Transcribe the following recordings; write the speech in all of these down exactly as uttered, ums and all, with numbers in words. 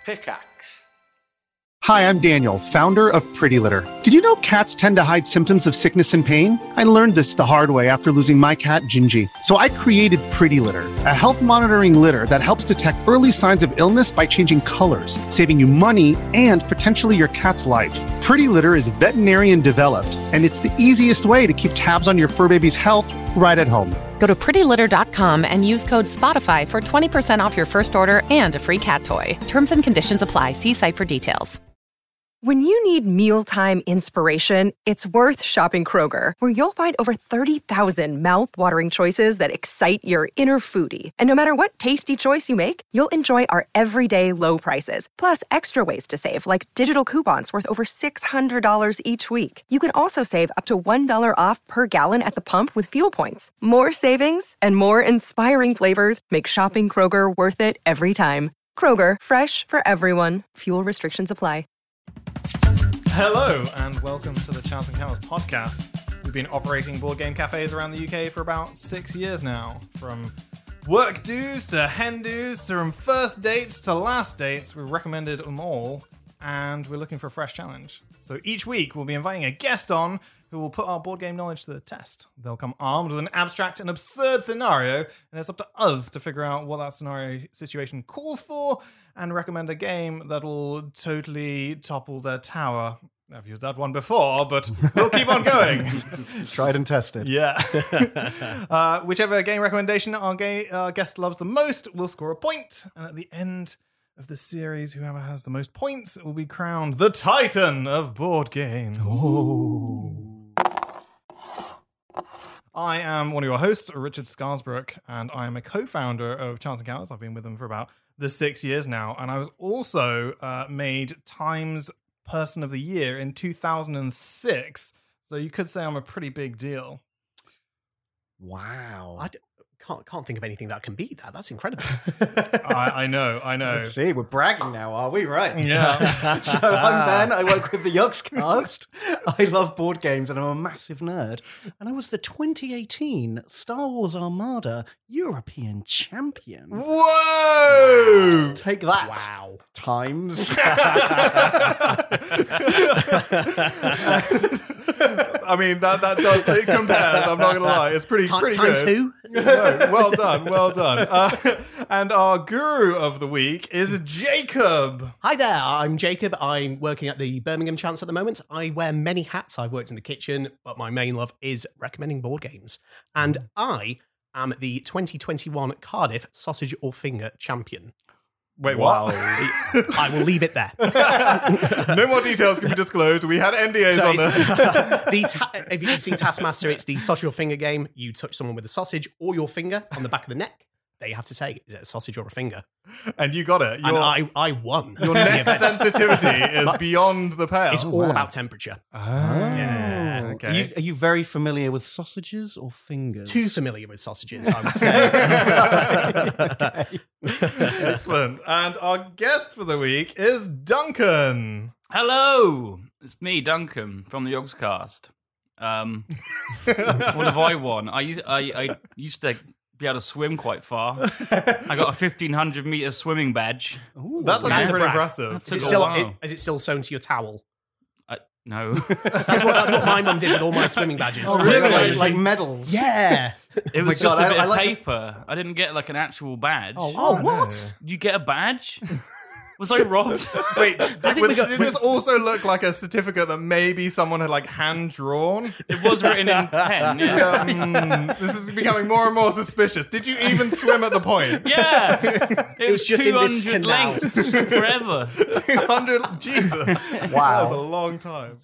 Pickaxe. Hi, I'm Daniel, founder of Pretty Litter. Did you know cats tend to hide symptoms of sickness and pain? I learned this the hard way after losing my cat, Gingy. So I created Pretty Litter, a health monitoring litter that helps detect early signs of illness by changing colors, saving you money and potentially your cat's life. Pretty Litter is veterinarian developed, and it's the easiest way to keep tabs on your fur baby's health right at home. Go to pretty litter dot com and use code SPOTIFY for twenty percent off your first order and a free cat toy. Terms and conditions apply. See site for details. When you need mealtime inspiration, it's worth shopping Kroger, where you'll find over thirty thousand mouth-watering choices that excite your inner foodie. And no matter what tasty choice you make, you'll enjoy our everyday low prices, plus extra ways to save, like digital coupons worth over six hundred dollars each week. You can also save up to one dollar off per gallon at the pump with fuel points. More savings and more inspiring flavors make shopping Kroger worth it every time. Kroger, fresh for everyone. Fuel restrictions apply. Hello, and welcome to the Chance and Camels podcast. We've been operating board game cafes around the U K for about six years now. From work dues to hen dues, to from first dates to last dates, we've recommended them all, and we're looking for a fresh challenge. So each week we'll be inviting a guest on who will put our board game knowledge to the test. They'll come armed with an abstract and absurd scenario, and it's up to us to figure out what that scenario situation calls for and recommend a game that will totally topple their tower. I've used that one before, but we'll keep on going. Tried and tested. Yeah. uh, whichever game recommendation our ga- uh, guest loves the most will score a point, and at the end of the series, whoever has the most points will be crowned the Titan of board games. Oh. I am one of your hosts, Richard Scarsbrook, and I am a co-founder of Chance and Camels. I've been with them for about the six years now, and I was also uh, made Times Person of the Year in two thousand six, so you could say I'm a pretty big deal. Wow. I d- can't, can't think of anything that can beat that. That's incredible. I, I know, I know. Let's see, we're bragging now, are we? Right. Yeah. So I'm Ben. I work with the Yogscast. I love board games and I'm a massive nerd. And I was the twenty eighteen Star Wars Armada European champion. Whoa! Take that. Wow. Times. I mean, that, that does, it compares, I'm not going to lie. It's pretty, T- pretty times good. who? No, well done, well done. Uh, and our guru of the week is Jacob. Hi there, I'm Jacob. I'm working at the Birmingham Chance at the moment. I wear many hats. I've worked in the kitchen, but my main love is recommending board games. And I am the twenty twenty-one Cardiff Sausage or Finger champion. Wait, Wow. what? I will leave it there. No more details can be disclosed. We had N D As So on it's- this. the ta- if you've seen Taskmaster, it's the sausage or finger game. You touch someone with a sausage or your finger on the back of the neck. They have to say, is it a sausage or a finger? And you got it. Your, And I, I won. your the neck event. sensitivity is beyond the pale. It's all about temperature. Oh, Yeah, okay. Are you, are you very familiar with sausages or fingers? Too familiar with sausages, I would say. Excellent. And our guest for the week is Duncan. Hello, it's me, Duncan, from the Yogscast. Um, what have I won? I used, I, I used to be able to swim quite far. I got a fifteen hundred meter swimming badge. Ooh, That's actually That's a pretty brag. impressive. Took Is it a still while. it, is it still sewn to your towel? I, no, That's what that's what my mum did with all my swimming badges. Oh, really? Like, like medals. Yeah. it was my just God, a bit I- I of like to- paper. I didn't get like an actual badge. Oh, Oh, no. what? You get a badge? Was I robbed? Wait, did, think was- we got- did this also look like a certificate that maybe someone had like hand drawn? It was written in pen. Yeah, Yeah, mm, this is becoming more and more suspicious. Did you even swim at the point? yeah. It, was was just in this two hundred canal. lengths forever. two hundred Jesus. Wow. That was a long time.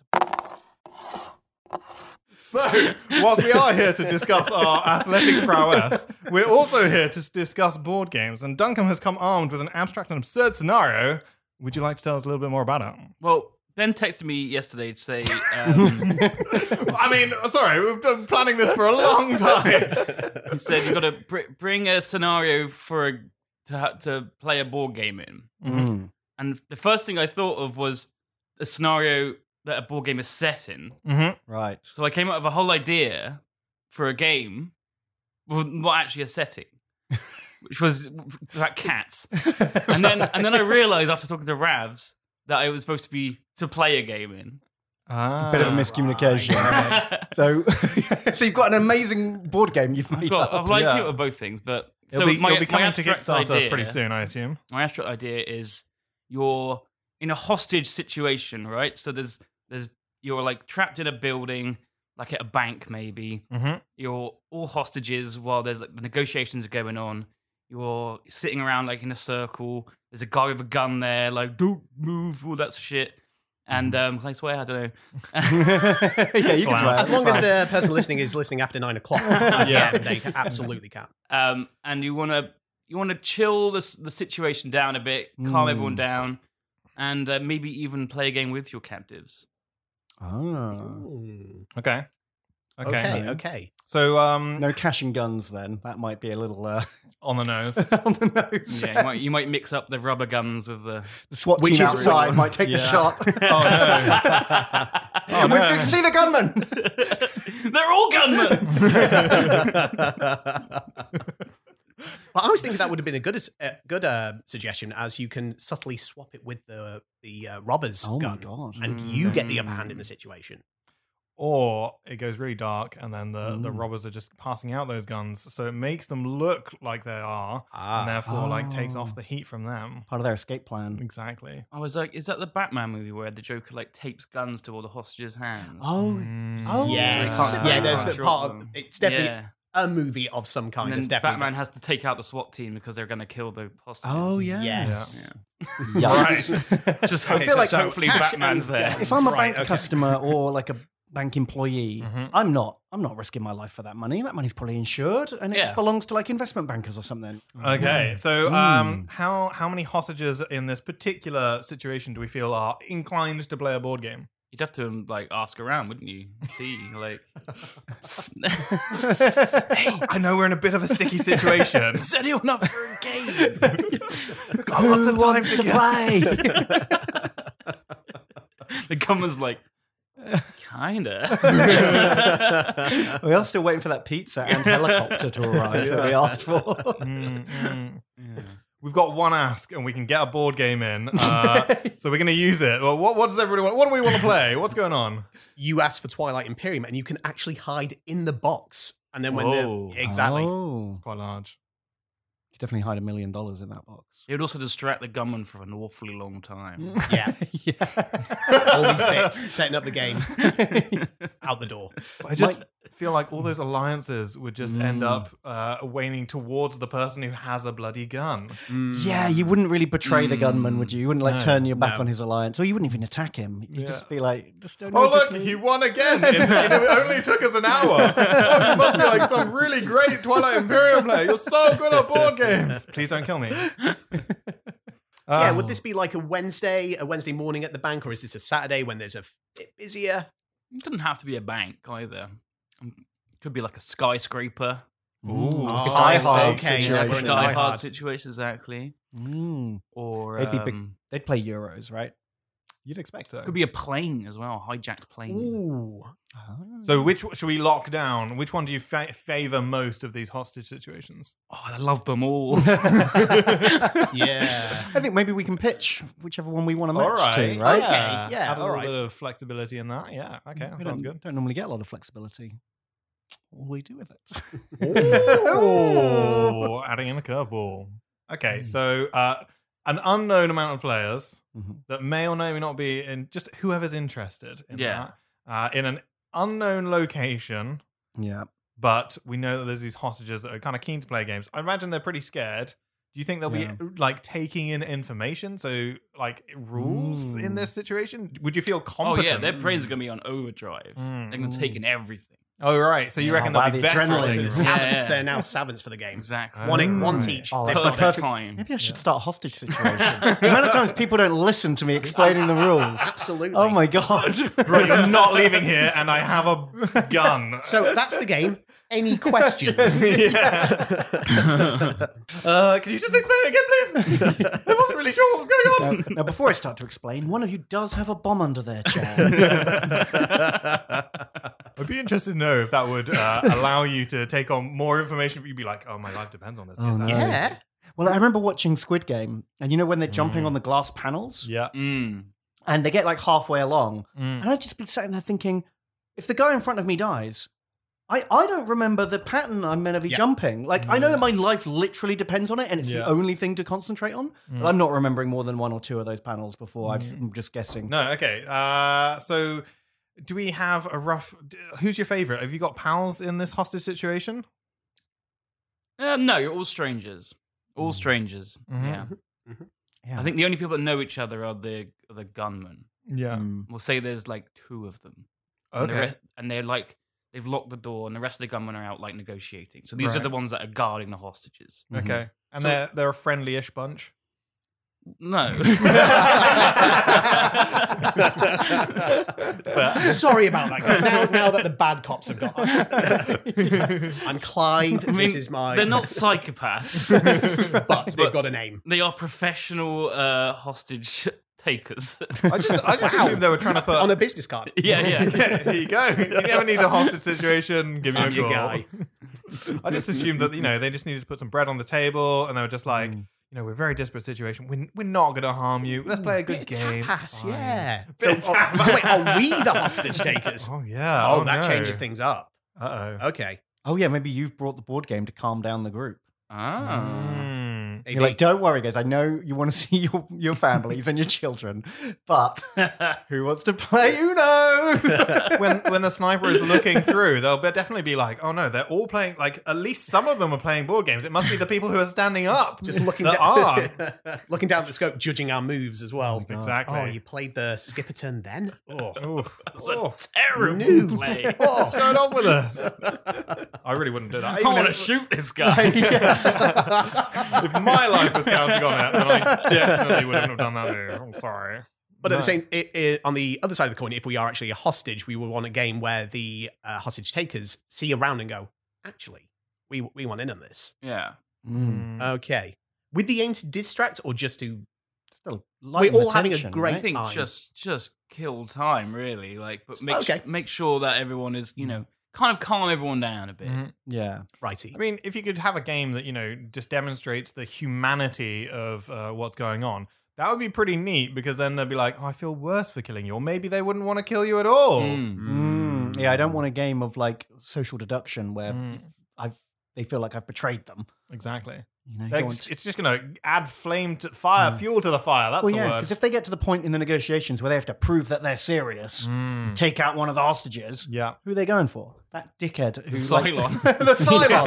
So, whilst we are here to discuss our athletic prowess, we're also here to discuss board games. And Duncan has come armed with an abstract and absurd scenario. Would you like to tell us a little bit more about it? Well, Ben texted me yesterday to say, um, I mean, sorry, we've been planning this for a long time. he said you got to br- bring a scenario for a, to ha- to play a board game in. Mm. And the first thing I thought of was a scenario that a board game is set in. Mm-hmm. Right. So I came up with a whole idea for a game, well, not actually a setting. which was about cats. And then and then I realised after talking to Ravs that I was supposed to be to play a game in. Ah. Bit of a miscommunication. so, so you've got an amazing board game you've I've made got up. I've liked Yeah. it with both things, but It'll so be, my, it'll be coming my to abstract Kickstarter idea, pretty soon, I assume. My abstract idea is you're in a hostage situation, right? So there's there's you're like trapped in a building, like at a bank maybe. Mm-hmm. You're all hostages while there's like the negotiations are going on. You're sitting around like in a circle. There's a guy with a gun there, like don't move, all that shit. And um, can I swear? I don't know. yeah, you can swear. As long as the person listening is listening after nine o'clock, yeah, they absolutely can. Um, and you want to you want to chill the the situation down a bit, calm Mm. everyone down, and uh, maybe even play a game with your captives. Oh. Okay. Okay. Okay, okay. So, um, No cash and guns then. That might be a little uh, on the nose. on the nose. Yeah, you might, you might mix up the rubber guns with the. The SWAT Which team is- outside might take the Yeah. shot. Oh, no. Oh, We no. can see the gunman. They're all gunmen. But I was thinking that would have been a good, uh, good uh, suggestion, as you can subtly swap it with the the uh, robber's Oh my gun, God. and you get the upper hand in the situation. Or it goes really dark, and then the, the Mm. robbers are just passing out those guns, so it makes them look like they are, Ah. and therefore like takes Oh. off the heat from them. Part of their escape plan. Exactly. I was like, is that the Batman movie where the Joker like tapes guns to all the hostages' hands? Oh, Mm. oh, Yeah, So they can't- yeah. There's the drop part of them. it's definitely Yeah. a movie of some kind. And then It's definitely Batman has to take out the SWAT team because they're going to kill the hostages. Oh, yeah. Yes. Yikes. Just Okay, hope, so- like so hopefully cash Batman's and there. guns. If I'm a Right, bank okay. customer or like a bank employee, Mhm. I'm not. I'm not risking my life for that money. That money's probably insured, and it Yeah. just belongs to like investment bankers or something. Okay, so Mm. um, how how many hostages in this particular situation do we feel are inclined to play a board game? You'd have to um, like ask around, wouldn't you? See, like, Hey, I know we're in a bit of a sticky situation. is anyone up for a game? Got lots of time to, kill. play? The gunman's like, kinda. We are still waiting for that pizza and helicopter to arrive that we asked for. Mm, mm. We've got one ask, and we can get a board game in, uh, so we're going to use it. Well, what, what does everybody want? What do we want to play? What's going on? You ask for Twilight Imperium, and you can actually hide in the box. And then when Whoa. the exactly, Oh, Quite large. you definitely hide a million dollars in that box. It would also distract the gunman for an awfully long time. yeah, yeah. all these bits setting up the game out the door. I just feel like all those alliances would just end Mm. up uh, waning towards the person who has a bloody gun. Yeah, you wouldn't really betray the gunman, would you? You wouldn't like No, turn your back no. on his alliance, or you wouldn't even attack him. You'd Yeah. just be like, just don't. Oh, notice look, me. he won again. It, it only took us an hour. Oh, you must be like some really great Twilight Imperium player. You're so good at board games. Please don't kill me. So yeah, Um, would this be like a Wednesday, a Wednesday morning at the bank, or is this a Saturday when there's a bit busier? It doesn't have to be a bank either. Um, Could be like a skyscraper. Ooh. Oh, Die Hard okay, Yeah, situation. or a Die Die Hard. Hard situation, exactly. Mm. Or They'd be big. um, They'd play Euros, right? You'd expect so. could be a plane as well, hijacked plane. Ooh, So, which should we lock down? Which one do you fa- favor most of these hostage situations? Oh, I love them all. yeah. I think maybe we can pitch whichever one we want to match All right. to, right? Okay, yeah, Add a all little right. bit of flexibility in that. Yeah. Okay. That we sounds don't, good. don't normally get a lot of flexibility. What do we do with it? Oh, adding in a curveball. Okay, so uh, an unknown amount of players Mhm. that may or may not be in just whoever's interested in Yeah. that, uh, in an unknown location, Yeah. but we know that there's these hostages that are kind of keen to play games. I imagine they're pretty scared. Do you think they'll Yeah. be like taking in information? So, like rules in Mm. this situation? Would you feel Oh competent? yeah, their brains are gonna be on overdrive. Mm. They're gonna take in everything. Oh, right. So you Oh, reckon wow, they'll be the veterans? adrenaline. So Yeah. it's Savants, Yeah. they're now Savants for the game. Exactly. One, in, one Right. teach. Oh, They've that's got Perfect it. time. Maybe I should start a hostage situation. the amount of times people don't listen to me explaining the rules. Absolutely. Oh my god! Right, you're not leaving here, and I have a gun. So that's the game. Any questions? yeah. uh, can you just explain it again, please? I wasn't really sure what was going Now, on. now, before I start to explain, one of you does have a bomb under their chair. I'd be interested to know know if that would uh, allow you to take on more information. You'd be like, oh, my life depends on this. Oh, Yes, no. absolutely. Yeah. Well, I remember watching Squid Game, and you know when they're jumping Mm. on the glass panels, Yeah. Mm. and they get like halfway along, Mm. and I'd just be sitting there thinking, if the guy in front of me dies, I, I don't remember the pattern I'm meant to be Yeah. jumping. Like, I know that my life literally depends on it, and it's Yeah. the only thing to concentrate on, but I'm not remembering more than one or two of those panels before. I'm just guessing. No, okay. Uh, so, do we have a rough? d- Who's your favorite? Have you got pals in this hostage situation? Um, no, you're all strangers. All Mm. strangers. Mhm. Yeah. Yeah. I think the only people that know each other are the are the gunmen. Yeah. Mm. We'll say there's like two of them. And the Okay. re- and they're like they've locked the door, and the rest of the gunmen are out like negotiating. So these are Right. the ones that are guarding the hostages. Okay. And So- they're they're a friendly-ish bunch. No. Sorry about that. Guy. Now, now that the bad cops have got, I'm Clive. I mean, this is my. They're not psychopaths. but they've but- got a name. They are professional uh, hostage takers. I just I just Wow. assumed they were trying to put On a business card. yeah, yeah. Yeah, here you go. If you ever need a hostage situation, give me I'm a your call. guy. I just assumed that, you know, they just needed to put some bread on the table, and they were just like, Mm. you know, we're a very desperate situation. We're, we're not going to harm you. Let's play a good Bit of game. tapas, It's fine." yeah. Bit So, of oh, tapas. so wait, are we the hostage takers? Oh, yeah. Oh, Oh, that no. changes things up. Uh-oh. Okay. Oh, yeah, maybe you've brought the board game to calm down the group. Ah. Mm. They- You're like, don't worry, guys. I know you want to see your, your families and your children, but who wants to play Uno? when when the sniper is looking through, they'll be, definitely be like, oh no, they're all playing, like, at least some of them are playing board games. It must be the people who are standing up. just looking that down, are. looking down at the scope, judging our moves as well. Exactly. Oh, you played the Skipperton then? Oh, Oof. That's a Oh. terrible Noob. play. What's going on with us? I really wouldn't do that. I Even want to if- shoot this guy. If my life was counting on it, then I definitely wouldn't have done that. Move. I'm sorry. But at No. the same, it, it, on the other side of the coin, if we are actually a hostage, we would want a game where the uh, hostage takers see around and go, actually, we we want in on this. Yeah. Mm. Okay, with the aim to distract or just to Still, We're light all having a attention, great I think time. just just kill time, really. Like, but make Okay. make sure that everyone is, you know, kind of calm everyone down a bit. Mhm. Yeah. righty. I mean, if you could have a game that, you know, just demonstrates the humanity of uh, what's going on, that would be pretty neat, because then they'd be like, oh, I feel worse for killing you. Or maybe they wouldn't want to kill you at all. Mm. Mm. Yeah, I don't want a game of like social deduction where Mm. I've they feel like I've betrayed them. Exactly. You know, you Like, don't want it's, to- it's just going to add flame to fire, fuel to the fire. That's well, the yeah, word. because if they get to the point in the negotiations where they have to prove that they're serious, Mm. take out one of the hostages, Yeah. who are they going for? That dickhead who The like, Cylon. the Cylon.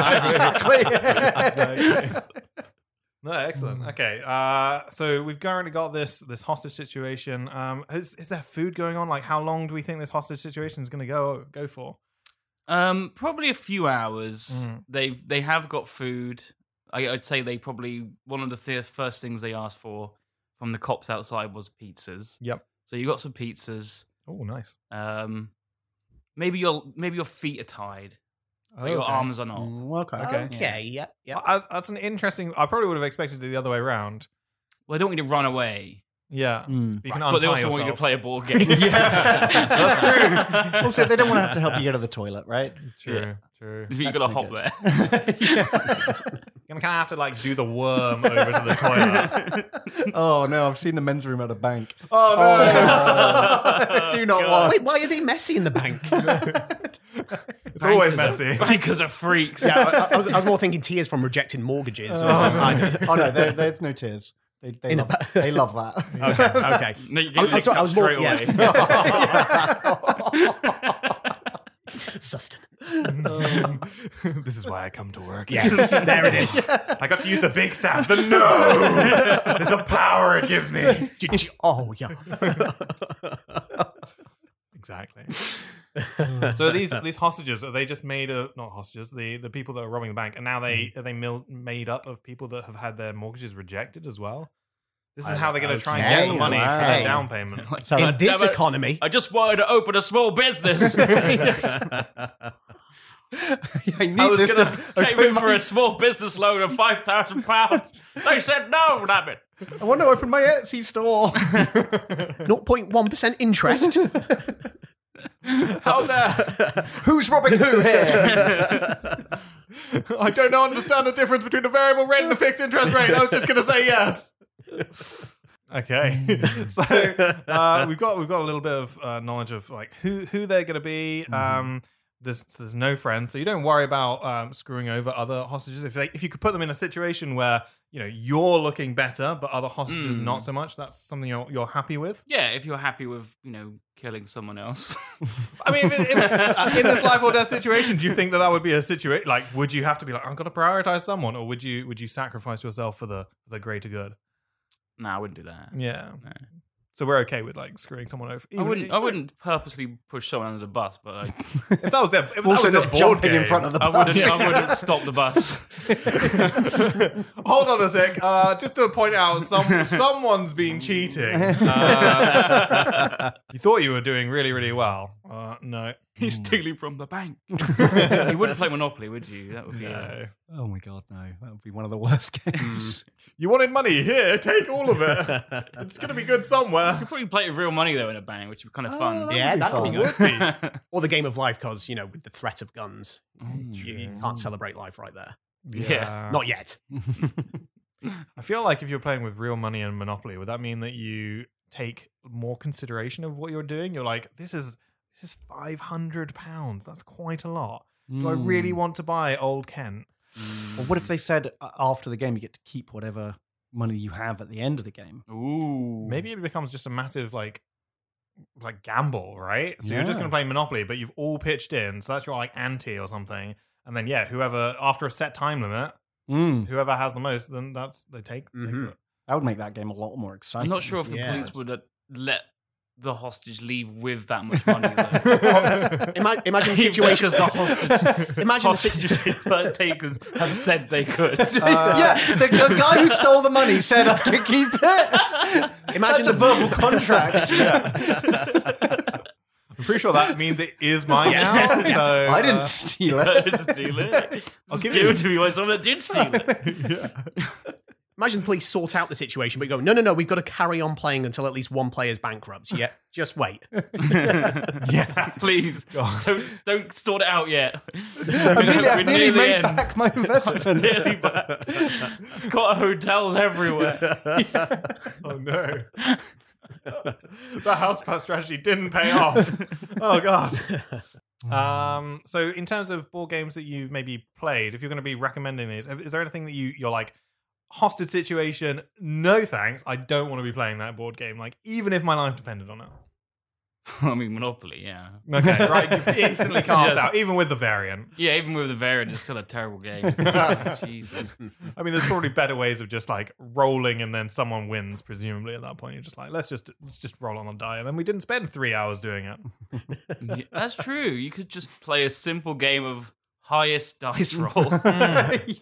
exactly. No, excellent. Okay, uh, so we've currently got this this hostage situation. Um, is, is there food going on? Like, how long do we think this hostage situation is going to go go for? Um, probably a few hours. Mm. They they have got food. I, I'd say they probably one of the th- first things they asked for from the cops outside was pizzas. Yep. So you got some pizzas. Oh, nice. Um, maybe your maybe your feet are tied, but your Okay. arms are not. Mm, okay. Okay. Okay, yep, yep. I, that's an interesting. I probably would have expected it the other way around. Well, they don't want you to run away, Yeah, Mm. you can but they untie also want you to yourself. play a board game. Yeah, that's true. Also, they don't want to have to help you get to the toilet, right? True, true. You've got to That's hop no there. You're gonna kind of have to like do the worm over to the toilet. Oh no, I've seen the men's room at a bank. Oh no! I do not God. want. Wait, why are they messy in the bank? It's always Bankers are- messy. Bankers are freaks. yeah, I, I, was, I was more thinking tears from rejecting mortgages. Oh, I- oh no, there, there's no tears. They, they, In love, a- they love that. okay, okay. No, you I get was- I was licked sorry, I up was more- straight yeah. away. Sustenance. This is why I come to work. Yes, there it is. I got to use the big staff. The no, it's the power it gives me. Did you- oh, yeah. Exactly. So these these hostages, are they just made of not hostages? The the people that are robbing the bank, and now they are they mil- made up of people that have had their mortgages rejected as well. This is how they're going to try and get the Okay, money for wow. the down payment. So In that- this damn it. economy. I just wanted to open a small business. I need I was this gonna to came open in for my- a small business loan of five thousand pounds. They said no, damn it. I want to open my Etsy store. zero point one percent interest. How dare? Who's robbing who here? I don't know, understand the difference between a variable rate and a fixed interest rate. I was just going to say yes. Okay, so uh, we've got we've got a little bit of uh, knowledge of like who who they're going to be. Mm-hmm. Um, there's there's no friends, so you don't worry about um, screwing over other hostages. If they, if you could put them in a situation where you know you're looking better, but other hostages Mm. not so much, that's something you're you're happy with. Yeah, if you're happy with, you know, killing someone else. I mean, in, in, in this life or death situation, do you think that that would be a situation? Like, would you have to be like, I'm going to prioritize someone, or would you would you sacrifice yourself for the for the greater good? Nah, I wouldn't do that. Yeah. No. So we're okay with like screwing someone over. I Even wouldn't. if- I wouldn't purposely push someone under the bus, but like, If that was their, if Also, that was not their board jumping in game. front of the I bus. wouldn't. I wouldn't stop the bus. Hold on a sec. Uh, just to point out, some someone's been cheating. Uh, you thought you were doing really, really well. Uh, no. He's stealing from the bank. You wouldn't play Monopoly, would you? That would be. No. Oh my god, no. That would be one of the worst games. You wanted money? Here, take all of it. It's going to be good somewhere. You could probably play it with real money though in a bank, which would be kind of fun. Yeah, be that'd be fun. good. Would be. Or the game of life, because, you know, with the threat of guns, Mm. you, you can't celebrate life right there. Yeah. Not yet. I feel like if you're playing with real money and Monopoly, would that mean that you take more consideration of what you're doing? You're like, this is this is five hundred pounds. That's quite a lot. Do I really want to buy Old Kent? Or what if they said uh, after the game you get to keep whatever money you have at the end of the game? Ooh. Maybe it becomes just a massive like like gamble, right? So you're just Yeah. going to play Monopoly, but you've all pitched in, so that's your like ante or something. And then yeah, whoever after a set time limit, Mm. whoever has the most, then that's they take. take Mhm. it. That would make that game a lot more I'm exciting. not sure if the Yeah. police would uh, let the hostage leave with that much money. Though. Ima- imagine the situation. Because the hostage, Imagine the situation. hostage takers have said they could. yeah, the, the guy who stole the money said I could keep it. Imagine That's a verbal contract. I'm pretty sure that means it is mine now. So I didn't uh, steal it. Just steal it. I'll It's give given you- to me by someone that did steal it. Imagine the police sort out the situation, but you go, no, no, no, we've got to carry on playing until at least one player's bankrupt. Yeah, just wait. yeah. Please, don't, don't sort it out yet. I nearly, I We're nearly near the made end. back my investment. Nearly back. It's got hotels everywhere. Oh no. The house part strategy didn't pay off. Oh god. Um. So, in terms of board games that you've maybe played, if you're going to be recommending these, is there anything that you you're like hostage situation? No thanks. I don't want to be playing that board game. Like, even if my life depended on it. I mean, Monopoly, yeah. Okay, right. You instantly cast Yes. out, even with the variant. Yeah, even with the variant, it's still a terrible game. Isn't it? Jesus. I mean, there's probably better ways of just like rolling and then someone wins. Presumably, at that point, you're just like, let's just let's just roll on a die, and then we didn't spend three hours doing it. Yeah, that's true. You could just play a simple game of highest dice roll. Exactly.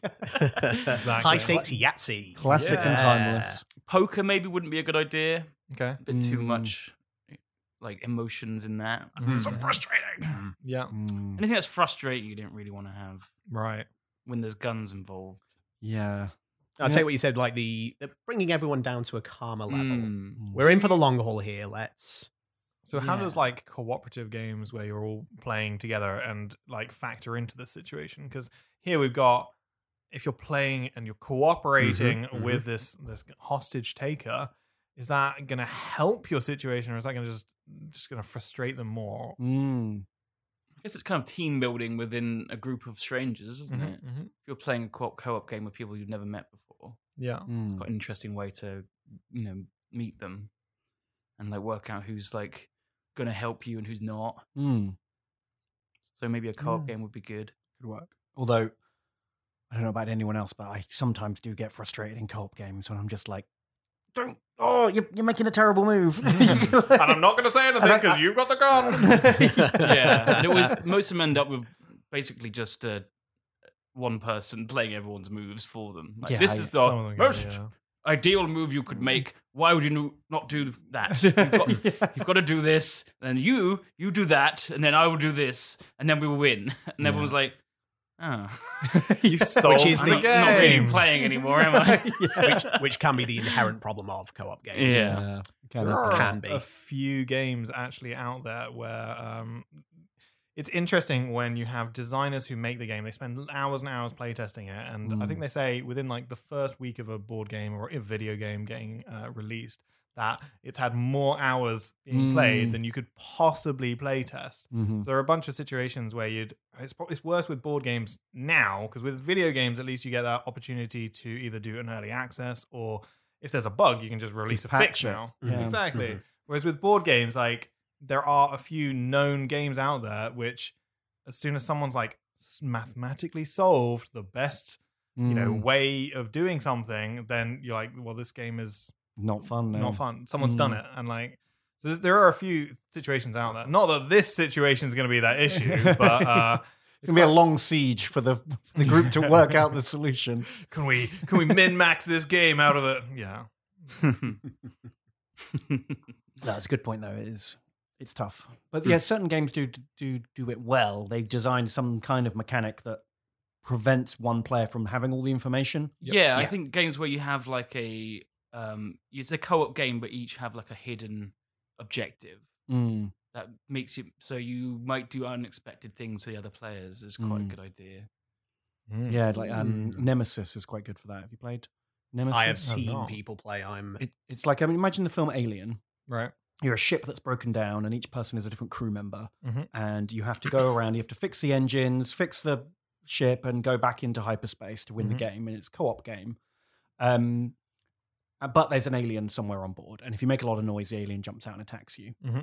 High stakes Yahtzee. Classic and timeless. Poker maybe wouldn't be a good idea. Okay. A bit too Mm. much like emotions in that. Mhm. So frustrating. Yeah. Mm, Anything that's frustrating you don't really want to have Right. when there's guns involved. yeah. I'll tell you what you said, like the, the bringing everyone down to a calmer level. Mm. We're in for the long haul here. Let's. So how Yeah. does like cooperative games where you're all playing together and like factor into this situation? Because here we've got if you're playing and you're cooperating Mhm, mhm. with this this hostage taker, is that going to help your situation, or is that going to just just going to frustrate them more? Mm. I guess it's kind of team building within a group of strangers, isn't Mhm, it? mhm. If you're playing a co- co-op game with people you've never met before, Yeah. Mm. quite an interesting way to, you know, meet them and like work out who's like going to help you and who's not. Mm. So maybe a co-op Yeah. game would be good. Good work. Although, I don't know about anyone else, but I sometimes do get frustrated in co-op games when I'm just like, don't, oh, you're, you're making a terrible move. And I'm not going to say anything And I- because you've got the gun. Yeah, and it was most of them end up with basically just uh, one person playing everyone's moves for them. Like, Yeah, this I- is Some the of them go, most yeah. ideal move you could make. Why would you no- not do that? You've got, Yeah. you've got to do this, and you you do that, and then I will do this, and then we will win. And everyone's like, Oh. You solved is the the- I'm not, not really game. playing anymore, am I? which, which can be the inherent problem of co-op games. Yeah. Kind There of are can be. a few games actually out there where um, it's interesting when you have designers who make the game. They spend hours and hours playtesting it, and I Mm. think they say within like the first week of a board game or a video game getting uh, released, that it's had more hours being Mm. played than you could possibly playtest. Mhm. So there are a bunch of situations where you'd. It's probably it's worse with board games now because with video games, at least you get that opportunity to either do an early access or if there's a bug, you can just release Just a fix patch it. now. Yeah. Exactly. Mhm. Whereas with board games, like there are a few known games out there which, as soon as someone's like s- mathematically solved the best, you know, Mm. way of doing something, then you're like, well, this game is Not fun. No. not fun. Someone's done Mm. it, and like, so there's- there are a few situations out there. Not that this situation is going to be that issue, but uh, It's gonna be a long siege for the for the group to work out the solution. can we can we min max this game out of it? Yeah. That's a good point, though. It is it's tough, but yeah, certain games do do do it well. They've designed some kind of mechanic that prevents one player from having all the information. Yeah, I Yeah. think games where you have like a um it's a co-op game but each have like a hidden objective Mm. that makes it so you might do unexpected things to the other players is quite Mm. a good idea. Yeah, like um, Nemesis is quite good for that. Have you played Nemesis? I have I've seen not. people play. I'm It, it's like I mean, imagine the film Alien. Right. You're a ship that's broken down, and each person is a different crew member, Mhm. and you have to go around. You have to fix the engines, fix the ship, and go back into hyperspace to win Mhm. the game. And it's a co-op game. Um, uh, but there's an alien somewhere on board, and if you make a lot of noise, the alien jumps out and attacks you. Mhm.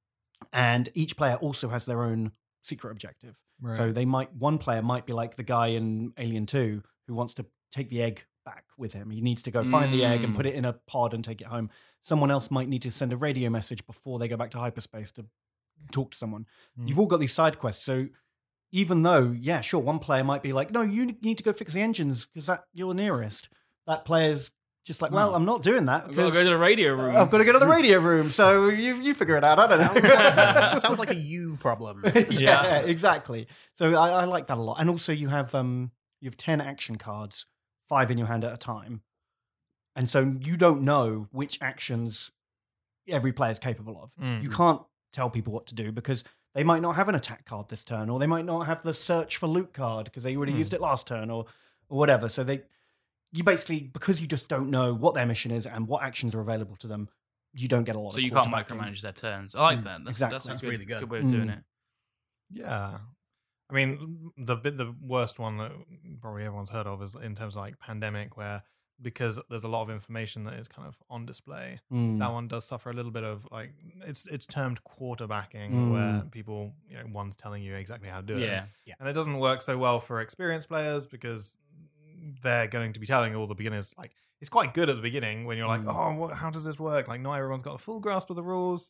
And each player also has their own secret objective. Right. So they might one player might be like the guy in Alien two who wants to take the egg back with him. He needs to go find the egg and Mm. put it in a pod and take it home. Someone else might need to send a radio message before they go back to hyperspace to talk to someone. Mm. You've all got these side quests. So even though, yeah, sure, one player might be like, no, you need to go fix the engines because that you're nearest. That player's just like, well, I'm not doing that I've got to because go to the radio room. I've got to go to the radio room. So you you figure it out. I don't know. sounds like, sounds like a you problem. yeah, Yeah. exactly. So I, I like that a lot. And also you have um you have ten action cards, five in your hand at a time. And so you don't know which actions every player is capable of. Mm. You can't tell people what to do because they might not have an attack card this turn, or they might not have the search for loot card because they already Mm. used it last turn, or or whatever. So they you basically, because you just don't know what their mission is and what actions are available to them, you don't get a lot so of you can't quarterbacking. micromanage their turns. I like Mm, that. That's, exactly. that's, a That's good, really good. good way of doing Mm. it. Yeah. I mean, the bit the worst one that probably everyone's heard of is in terms of like Pandemic, where because there's a lot of information that is kind of on display, Mm. that one does suffer a little bit of like it's it's termed quarterbacking, Mm. where people, you know, one's telling you exactly how to do it. Yeah. And it doesn't work so well for experienced players because they're going to be telling all the beginners, like, it's quite good at the beginning when you're like, Mm. oh, what, how does this work? Like, not everyone's got a full grasp of the rules.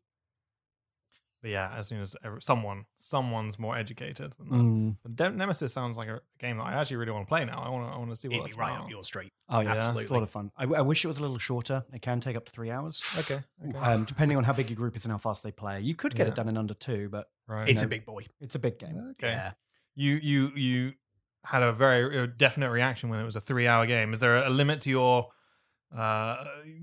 But yeah, as soon as ever, someone, someone's more educated than that. Mm. But De- Nemesis sounds like a game that I actually really want to play now. I want to, I want to see what It'd that's be right about. up your street. Oh yeah, Absolutely. it's a lot of fun. I, I wish it was a little shorter. It can take up to three hours, Okay, okay. um, depending on how big your group is and how fast they play. You could get Yeah. it done in under two, but right. It's know. a big boy. it's a big game. Okay. Yeah. You you you had a very uh, definite reaction when it was a three-hour game. Is there a limit to your uh,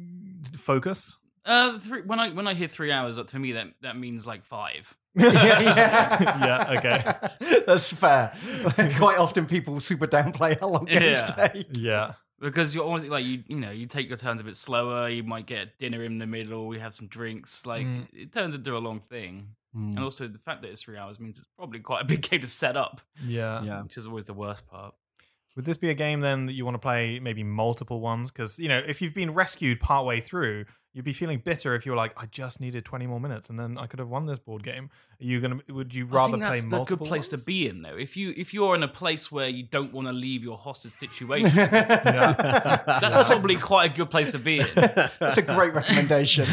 focus? Uh, three, when I when I hear three hours, for me that that means like five. yeah, yeah. Yeah, okay. That's fair. Quite often people super downplay how long games Yeah. take. Yeah. Because you're always like you you know you take your turns a bit slower. You might get dinner in the middle. You have some drinks. Like Mm. it turns into a long thing. Mm. And also the fact that it's three hours means it's probably quite a big game to set up, Yeah. Yeah. which is always the worst part. Would this be a game then that you want to play maybe multiple ones? Because, you know, if you've been rescued partway through, you'd be feeling bitter if you were like, I just needed twenty more minutes and then I could have won this board game. Are you gonna? Would you I rather think play that's the multiple good place ones? to be in, though. If you if you're in a place where you don't want to leave your hostage situation, Yeah. that's probably quite a good place to be in. That's a great recommendation.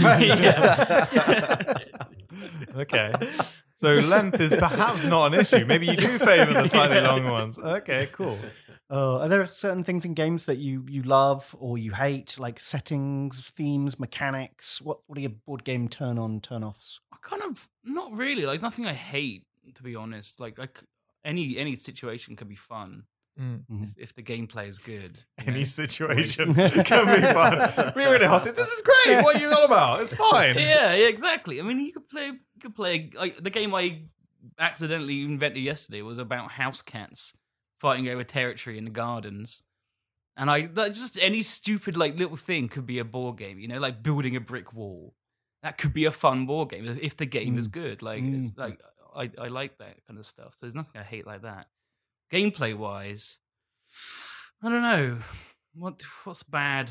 Okay. So length is perhaps not an issue. Maybe you do favor the slightly longer ones. Okay, cool. Uh, are there certain things in games that you you love or you hate, like settings, themes, mechanics? What what are your board game turn on, turn offs? I kind of not really like nothing I hate, to be honest. Like I c any any situation could be fun Mm. if, if the gameplay is good. you Any know? situation can be fun. We're really hosting. This is great. What are you on about? It's fine. yeah, yeah, exactly. I mean, you could play, you could play like the game I accidentally invented yesterday was about house cats fighting over territory in the gardens, and I that just any stupid like little thing could be a board game. You know, like building a brick wall. That could be a fun board game if the game Mm. is good. Like, Mm. it's like I, I like that kind of stuff. So there's nothing I hate like that. Gameplay wise, I don't know what what's bad.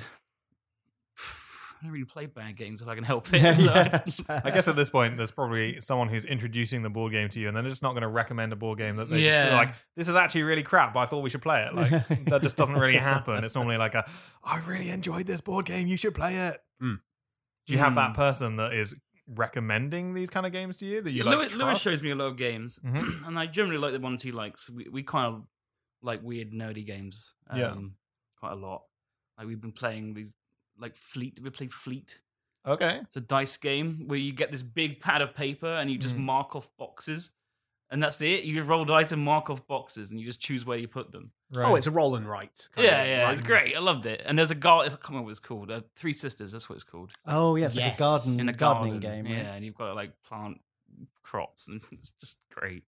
I don't really play bad games if I can help it. Yeah, I guess at this point, there's probably someone who's introducing the board game to you, and they're just not going to recommend a board game that they just Yeah. be like, this is actually really crap, but I thought we should play it. Like, that just doesn't really happen. It's normally like a, I really enjoyed this board game, you should play it. Mm. Do you have Mm. that person that is recommending these kind of games to you that you like Lewis, Lewis trust? shows me a lot of games, Mhm. and I generally like the ones he likes. We, we kind of like weird, nerdy games. Um, Yeah. quite a lot. Like we've been playing these, like Fleet. We played Fleet. Okay. It's a dice game where you get this big pad of paper and you just Mhm. mark off boxes, and that's it. You just roll dice and mark off boxes, and you just choose where you put them. Right. Oh, it's a roll and write. kind Yeah, of, yeah, right? it's great. I loved it. And there's a guy. I can't remember what it's called. Uh, Three Sisters. That's what it's called. Oh, yes, like Yes. a garden, In a gardening garden. game. right? Yeah, and you've got to like plant crops, and it's just great.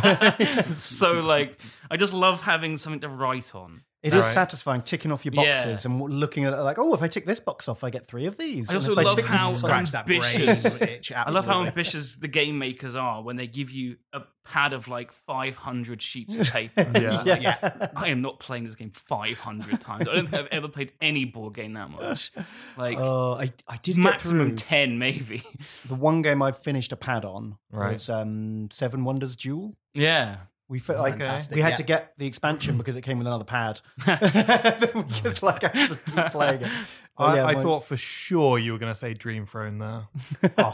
So like, I just love having something to write on. It is Right. satisfying ticking off your Yeah. boxes and w- looking at it like, oh, if I tick this box off, I get three of these. I And also if I love tick how this Scratch box- that brain ambitious- itch, I love how absolutely. ambitious the game makers are when they give you a pad of like five hundred sheets of paper. Yeah. yeah. Yeah. I am not playing this game five hundred times. I don't think I've ever played any board game that much. Like, Oh, I, I did maximum get through. ten, maybe. The one game I finished a pad on Right. was um, Seven Wonders Duel. Yeah. We fe- like Fantastic, we had yeah. to get the expansion because it came with another pad. Then we could like actually keep playing it. But I, yeah, I my- thought for sure you were going to say Dream Throne there. Oh.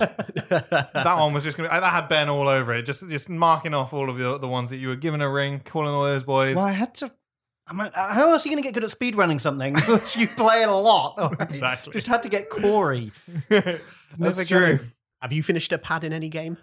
That one was just going to, that had Ben all over it. Just just marking off all of the, the ones that you were given a ring, calling all those boys. Well, I had to. I mean, how else are you going to get good at speedrunning something unless you play it a lot? All right. Exactly. Just had to get Corey. That's Never true. gonna- Have you finished a pad in any game?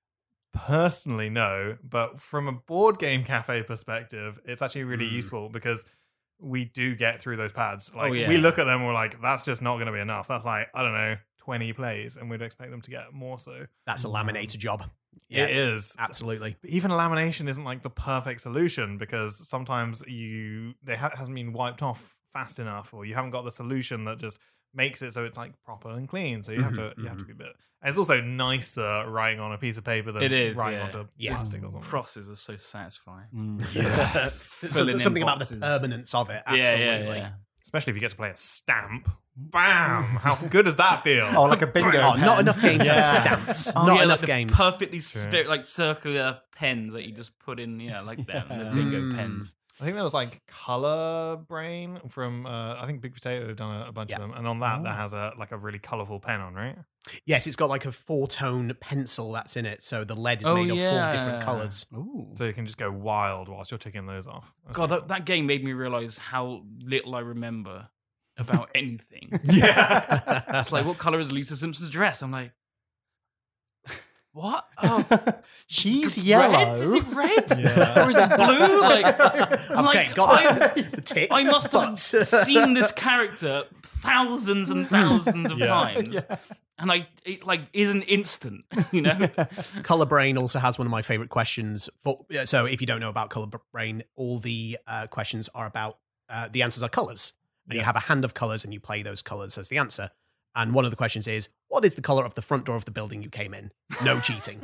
Personally, no. But from a board game cafe perspective, it's actually really Mm. useful because we do get through those pads. Like, yeah. we look at them and we're like, that's just not going to be enough. That's like, I don't know, twenty plays, and we'd expect them to get more so. That's a Mm. laminator job. It is. Absolutely. But even lamination isn't like the perfect solution because sometimes you they ha- hasn't been wiped off fast enough, or you haven't got the solution that just makes it so it's like proper and clean. So you have Mhm, to you have to be a bit. And it's also nicer writing on a piece of paper than It is, writing yeah. onto Yeah. plastic or something. Crosses are so satisfying. Mm. Yes. Filling in Something about the boxes. permanence of it. Yeah, Absolutely. yeah, yeah. Especially if you get to play a stamp. Bam! How good does that feel? Oh, like a bingo. Oh, pen. not enough games Yeah. have stamps. Oh, not yeah, enough like the games. perfectly True. spheric, like circular pens that you just put in, yeah, like that. The bingo Mm. pens. I think there was like Color Brain from uh, I think Big Potato have done a, a bunch Yeah. of them, and on that Oh. that has a like a really colourful pen on, right? Yes, it's got like a four-tone pencil that's in it, so the lead is Oh, made of four yeah. different colours. Ooh. So you can just go wild whilst you're ticking those off. That's God, pretty that, that game made me realize how little I remember about anything. cool. yeah. It's like, what color is Lisa Simpson's dress? I'm like, what? Oh, She's red? yellow. Is it red? Yeah. Or is it blue? Like, I'm Okay, like, got I, the, the tick. I must have but- seen this character thousands and thousands of Yeah. times. And I, it like is an instant, you know? Color Brain also has one of my favorite questions. For, uh, so if you don't know about Color Brain, all the uh, questions are about, uh, the answers are colors. And you Yeah. have a hand of colors and you play those colors as the answer. And one of the questions is, what is the color of the front door of the building you came in? No cheating.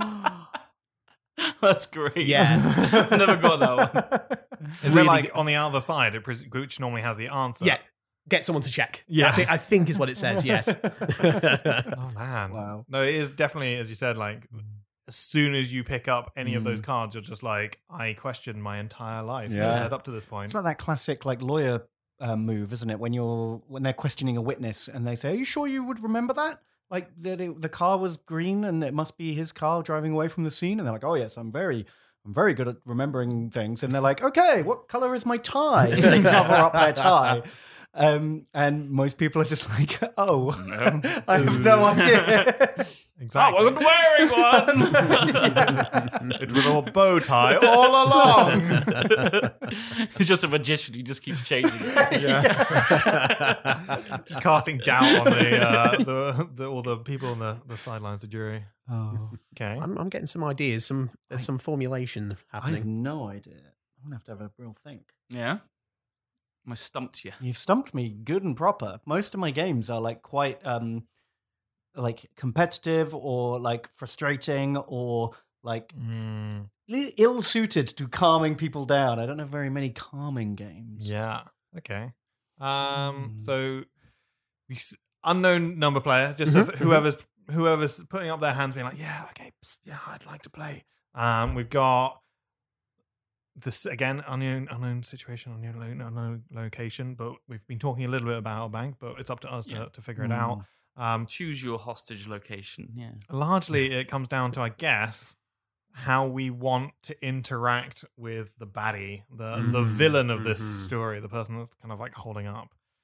That's great. Yeah. Never got that one. Is Really there like good- on the other side, it pres- which normally has the answer? Yeah. Get someone to check. Yeah. I think, I think is what it says, yes. Oh man. Wow. No, it is definitely, as you said, like as soon as you pick up any of those cards, you're just like, I questioned my entire life Yeah. that led up to this point. It's like that classic like lawyer uh, move, isn't it? When you're when they're questioning a witness and they say, "Are you sure you would remember that? Like that it, the car was green and it must be his car driving away from the scene." And they're like, "Oh yes, I'm very." I'm very good at remembering things. And they're like, okay, what color is my tie? And they cover up their tie. Um, and most people are just like, oh, No. I have no idea. Exactly. I wasn't wearing one. It was all bow tie all along. He's just a magician. You just keep changing it. Yeah. Just casting doubt on the, uh, the, the all the people on the, the sidelines, the jury. Oh, Okay. I'm, I'm getting some ideas. Some there's some formulation I have happening. no idea. I'm gonna have to have a real think. Yeah. I stumped you. You've stumped me good and proper. Most of my games are like quite um like competitive or like frustrating or like Mm, ill suited to calming people down. I don't have very many calming games. yeah. Okay. Um. Hmm. So, we s- unknown number player. Just Mhm, of whoever's whoever's putting up their hands, being like, yeah, okay, psst, yeah, I'd like to play. Um. We've got this again, unknown unknown situation, unknown unknown location. But we've been talking a little bit about our bank, but it's up to us Yeah. to to figure it out. Um. Choose your hostage location. Yeah. Largely, it comes down to, I guess, how we want to interact with the baddie, the the Mm, villain of this mhm. story, the person that's kind of like holding up.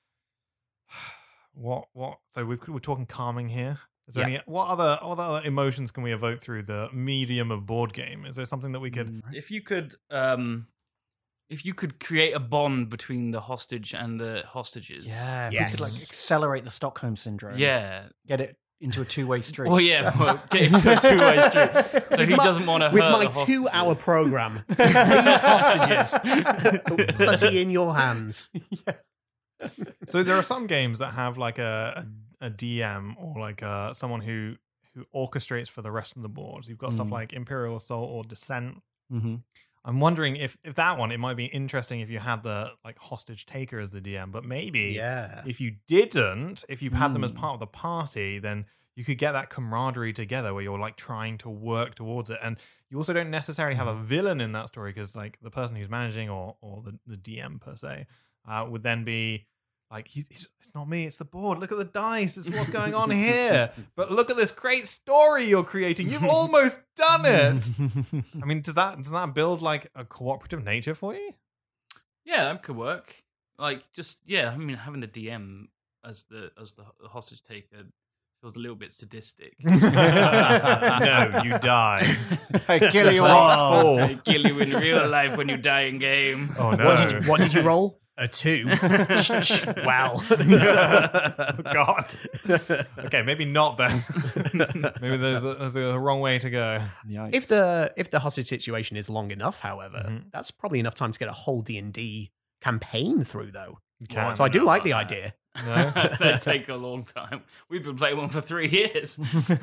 What what? So we're, we're talking calming here. Is there Yeah. any what other what other emotions can we evoke through the medium of board game? Is there something that we could? If you could, um, if you could create a bond between the hostage and the hostages. Yeah, if we Yes. could like accelerate the Stockholm syndrome. Yeah. Get it into a two-way street. Well, yeah. Well, get into a two-way street. So he With my- doesn't want to With hurt my the hostages. two-hour program, these hostages, putty in your hands. So there are some games that have like a a, a D M or like uh someone who who orchestrates for the rest of the board. You've got stuff Mm. like Imperial Assault or Descent. Mm-hmm. I'm wondering if if that one, it might be interesting if you had the like hostage taker as the D M, but maybe Yeah. if you didn't, if you had them as Mm. part of the party, then you could get that camaraderie together where you're like trying to work towards it. And you also don't necessarily have a villain in that story because like the person who's managing or or the, the D M per se uh, would then be like, he's, he's, it's not me, it's the board. Look at the dice. It's what's going on here. But look at this great story you're creating. You've almost done it. I mean, does that does that build like a cooperative nature for you? Yeah, that could work. Like, just yeah. I mean, having the D M as the as the hostage taker feels a little bit sadistic. No, you die. I kill you Rocks all. fall. They kill you in real life when you die in game. Oh no! What did you, what did you roll? A two. Wow. Oh, God. Okay, maybe not then. Maybe there's a, there's a wrong way to go. If the if the hostage situation is long enough, however, Mhm. that's probably enough time to get a whole D and D campaign through, though. You can. So I do know like the about idea. No? That'd take a long time. We've been playing one for three years.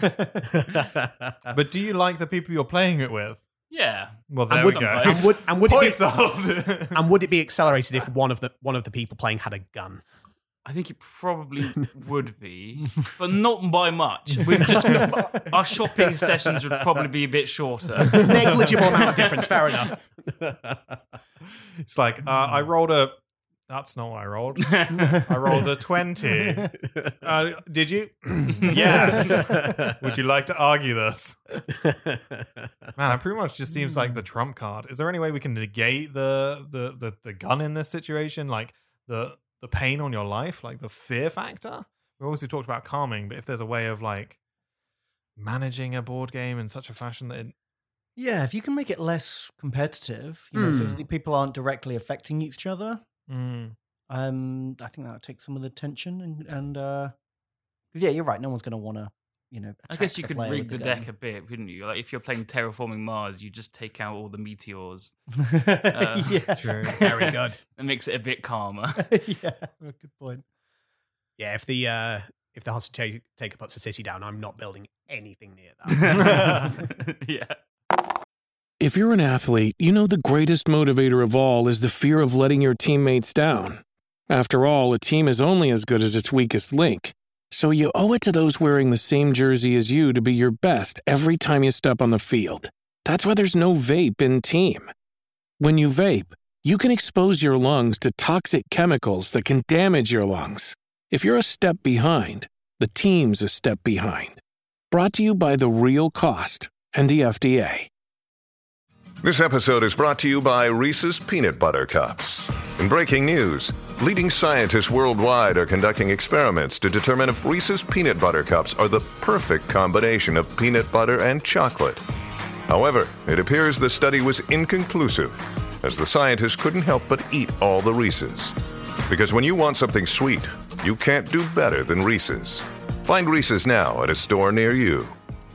But do you like the people you're playing it with? Yeah. Well, there And we would, go. sometimes. and would and would it Point be solved. and would it be accelerated if one of the one of the people playing had a gun? I think it probably would be, but not by much. We've just our shopping sessions would probably be a bit shorter. Negligible amount of difference. Fair enough. It's like, uh, I rolled a... That's not what I rolled. I rolled a twenty. Uh, did you? Yes. Would you like to argue this? Man, it pretty much just seems like the trump card. Is there any way we can negate the the the, the gun in this situation? Like the the pain on your life, like the fear factor? We obviously talked about calming, but if there's a way of like managing a board game in such a fashion that it, Yeah, if you can make it less competitive, you know, so Hmm. that people aren't directly affecting each other, mm, um, I think that would take some of the tension and and uh, 'cause yeah, you're right. No one's going to want to, you know. I attack guess you the could player rig with the gun. deck a bit, couldn't you? Like if you're playing Terraforming Mars, you just take out all the meteors yeah, true. Very good. and makes it a bit calmer. yeah, good point. Yeah, if the uh, if the hostage taker puts a city down, I'm not building anything near that. Yeah. If you're an athlete, you know the greatest motivator of all is the fear of letting your teammates down. After all, a team is only as good as its weakest link. So you owe it to those wearing the same jersey as you to be your best every time you step on the field. That's why there's no vape in team. When you vape, you can expose your lungs to toxic chemicals that can damage your lungs. If you're a step behind, the team's a step behind. Brought to you by The Real Cost and the F D A. This episode is brought to you by Reese's Peanut Butter Cups. In breaking news, leading scientists worldwide are conducting experiments to determine if Reese's Peanut Butter Cups are the perfect combination of peanut butter and chocolate. However, it appears the study was inconclusive, as the scientists couldn't help but eat all the Reese's. Because when you want something sweet, you can't do better than Reese's. Find Reese's now at a store near you.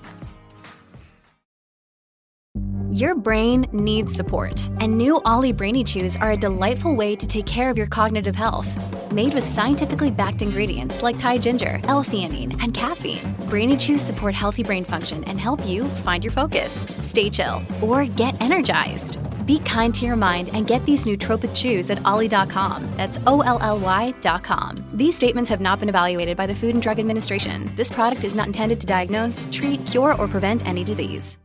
Your brain needs support, and new Ollie Brainy Chews are a delightful way to take care of your cognitive health. Made with scientifically backed ingredients like Thai ginger, L-theanine, and caffeine, Brainy Chews support healthy brain function and help you find your focus, stay chill, or get energized. Be kind to your mind and get these nootropic chews at ollie dot com. That's O L L Y dot com. These statements have not been evaluated by the Food and Drug Administration. This product is not intended to diagnose, treat, cure, or prevent any disease.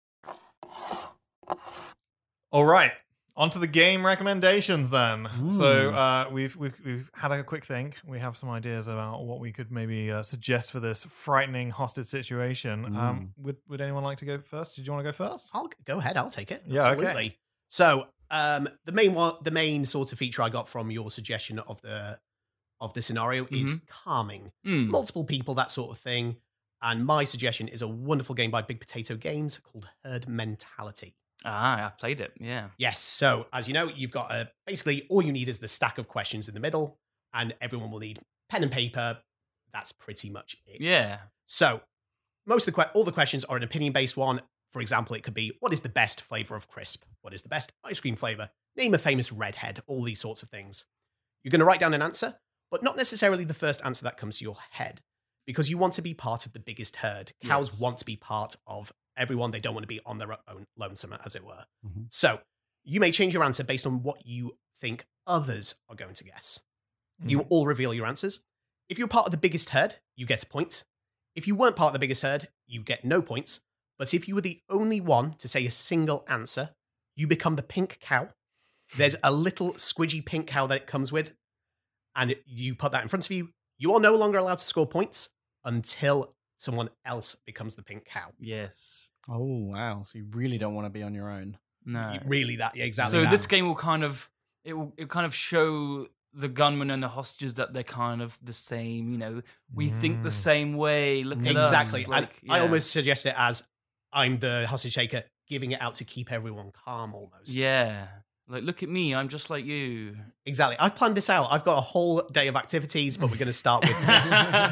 All right, on to the game recommendations then. Ooh. So uh, we've, we've we've had a quick think. We have some ideas about what we could maybe uh, suggest for this frightening hostage situation. Mm. Um, would would anyone like to go first? Did you want to go first? I'll go ahead. I'll take it. Yeah, Absolutely. okay. So um, the main one, the main sort of feature I got from your suggestion of the of the scenario is calming. Mm. Multiple people, that sort of thing. And my suggestion is a wonderful game by Big Potato Games called Herd Mentality. Ah, I played it. Yeah. Yes. So as you know, you've got a basically all you need is the stack of questions in the middle, and everyone will need pen and paper. That's pretty much it. Yeah. So most of the que- all the questions are an opinion-based one. For example, it could be, what is the best flavor of crisp? What is the best ice cream flavor? Name a famous redhead. All these sorts of things. You're going to write down an answer, but not necessarily the first answer that comes to your head, because you want to be part of the biggest herd. Cows Yes. want to be part of everyone. They don't want to be on their own lonesome, as it were. Mm-hmm. So you may change your answer based on what you think others are going to guess. You all reveal your answers. If you're part of the biggest herd, you get a point. If you weren't part of the biggest herd, you get no points. But if you were the only one to say a single answer, you become the pink cow. There's a little squidgy pink cow that it comes with, and you put that in front of you. You are no longer allowed to score points until someone else becomes the pink cow. Yes. Oh, wow. So you really don't want to be on your own. No. Really, that yeah, exactly. So that. this game will kind of it will it kind of show the gunmen and the hostages that they're kind of the same. You know, we think the same way. Look at us. Exactly. Like, and I yeah. almost suggest it as I'm the hostage taker, giving it out to keep everyone calm. Almost. Yeah. Like, look at me. I'm just like you. Exactly. I've planned this out. I've got a whole day of activities, but we're going to start with this.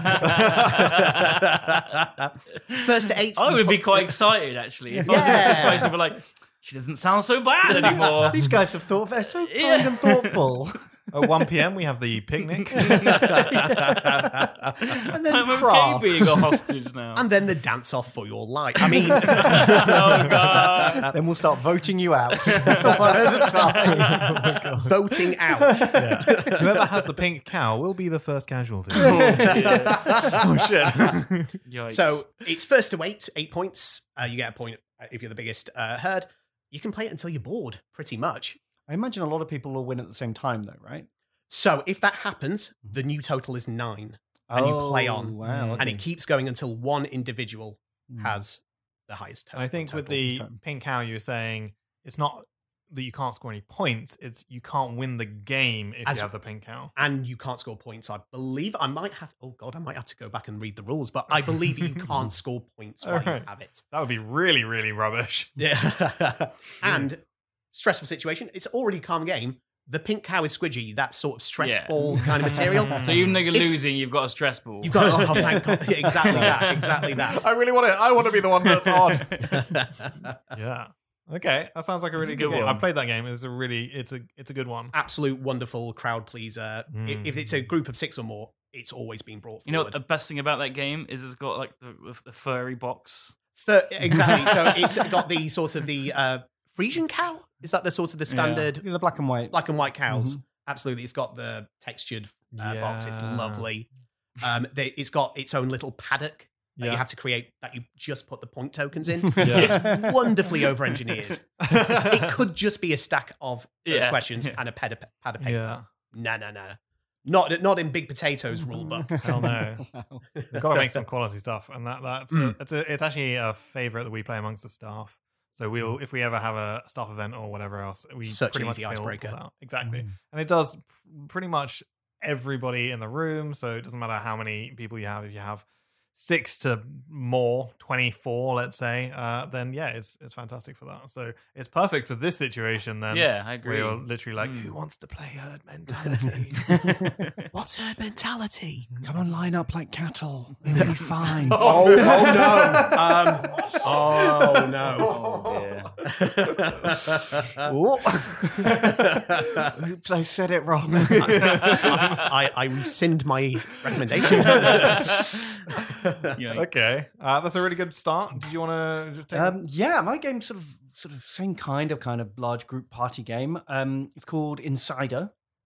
First to eight. I would be quite excited, actually. If I was in a situation where, like, she doesn't sound so bad anymore. These guys have thought they're so kind Yeah. and thoughtful. At one p.m. we have the picnic. And then I'm craft. okay being a hostage now. And then the dance off for your life. I mean, oh, God. Then we'll start voting you out one at a time. voting out. Yeah. Whoever has the pink cow will be the first casualty. Oh, yeah. Oh, shit. Yikes. So it's first to eight, eight points. Uh, you get a point if you're the biggest uh, herd. You can play it until you're bored, pretty much. I imagine a lot of people will win at the same time, though, right? So if that happens, the new total is nine. And you play Oh, on. Wow. And it keeps going until one individual Mm. has the highest total. And I think with total. the total. pink cow, you were saying it's not that you can't score any points, it's you can't win the game if As- you have the pink cow. And you can't score points. I believe I might have. Oh God, I might have to go back and read the rules. But I believe you can't score points while Alright. you have it. That would be really, really rubbish. Yeah. and Yes. stressful situation. It's already a calm game. The pink cow is squidgy. That sort of stress Yeah. ball kind of material. So even though you're It's- losing, you've got a stress ball. You've got. Oh, thank God. Yeah, exactly that. Exactly that. I really want to. I want to be the one that's odd. Yeah. Okay, that sounds like a It's really a good, good game. one. I played that game. It's a really. It's a. It's a good one. Absolute wonderful crowd pleaser. If, Mm. if it's a group of six or more, it's always been brought forward. You know what the best thing about that game is? It's got like the, with the furry box. Fur- exactly. So it's got the sort of the uh, Frisian cow. Is that the sort of the standard The black and white. black and white cows? Mhm. Absolutely. It's got the textured uh, box. It's Yeah. lovely. Um, they, it's got its own little paddock that Yeah. you have to create that you just put the point tokens in. Yeah. It's wonderfully over engineered. It could just be a stack of those Yeah. questions Yeah. and a pad of, pad of paper. Yeah. No, no, no. Not not in Big Potatoes rule book. Hell no. Wow. We've got to make some quality stuff, and that that's Mm. a, it's a, it's actually a favorite that we play amongst the staff. So we'll if we ever have a staff event or whatever else, we Such pretty an much easy play all- icebreaker. all out. Exactly, Mm. and it does pretty much everybody in the room. So it doesn't matter how many people you have. If you have six to more, twenty-four, let's say, uh, then yeah, it's it's fantastic for that. So it's perfect for this situation. Then Yeah, I agree. Where you're literally like, Mm. who wants to play herd mentality? What's herd mentality? Come on, line up like cattle. It'll be fine. Oh, oh no. Um, oh no. Oh dear. Oops, I said it wrong. I, I rescind my recommendation. Yikes. Okay, uh, that's a really good start. Did you want to take? Um, yeah, my game's sort of sort of same kind of kind of large group party game. Um, it's called Insider,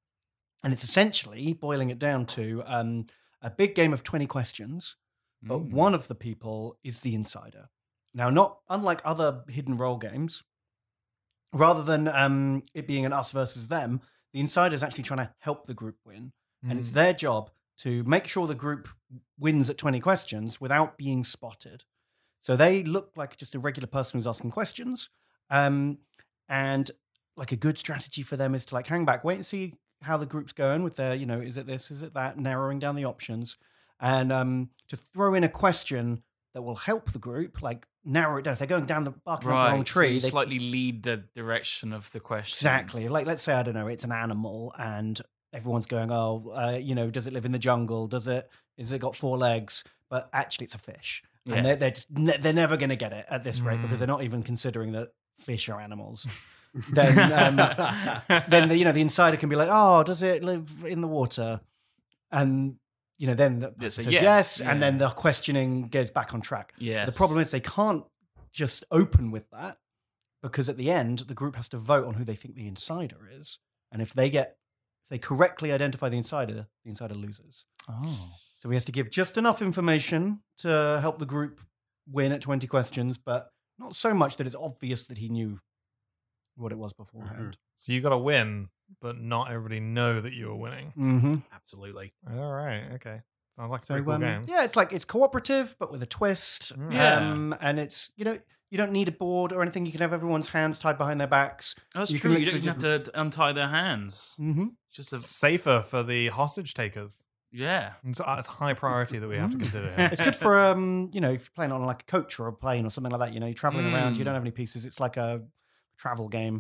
and it's essentially boiling it down to um, a big game of twenty questions, but Mm. one of the people is the insider. Now, not unlike other hidden role games, rather than um, it being an us versus them, the insider is actually trying to help the group win, and it's their job to make sure the group wins at twenty questions without being spotted. So they look like just a regular person who's asking questions. Um, and like a good strategy for them is to like hang back, wait and see how the group's going with their, you know, is it this, is it that, narrowing down the options. And um, to throw in a question that will help the group, like narrow it down. If they're going down the barking up the wrong Right, so tree, you they slightly lead the direction of the question. Exactly. Like, let's say, I don't know, it's an animal and everyone's going, oh, uh, you know, does it live in the jungle? Does it, is it got four legs? But actually it's a fish. Yeah. And they're, they're, just, ne- they're never going to get it at this rate because Mm. they're not even considering that fish are animals. then, um, then the, you know, the insider can be like, oh, does it live in the water? And, you know, then the It's person a says yes, yes, yeah. and then the questioning goes back on track. Yes. The problem is they can't just open with that because at the end, the group has to vote on who they think the insider is. And if they get, if they correctly identify the insider, the insider loses. Oh. So he has to give just enough information to help the group win at twenty questions, but not so much that it's obvious that he knew what it was beforehand. So you got to win, but not everybody know that you were winning. Mm-hmm. Absolutely. All right. Okay. Sounds like a So pretty cool um, game. yeah, it's like it's cooperative, but with a twist. Yeah. Um, and it's you know you don't need a board or anything. You can have everyone's hands tied behind their backs. That's You true. can You don't literally even have to untie their hands. Mm-hmm. It's just a Safer for the hostage takers. yeah. It's, uh, it's high priority that we have to consider here. It's good for um, you know, if you're playing on like a coach or a plane or something like that. You know, you're traveling around. You Mm. don't have any pieces. It's like a travel game.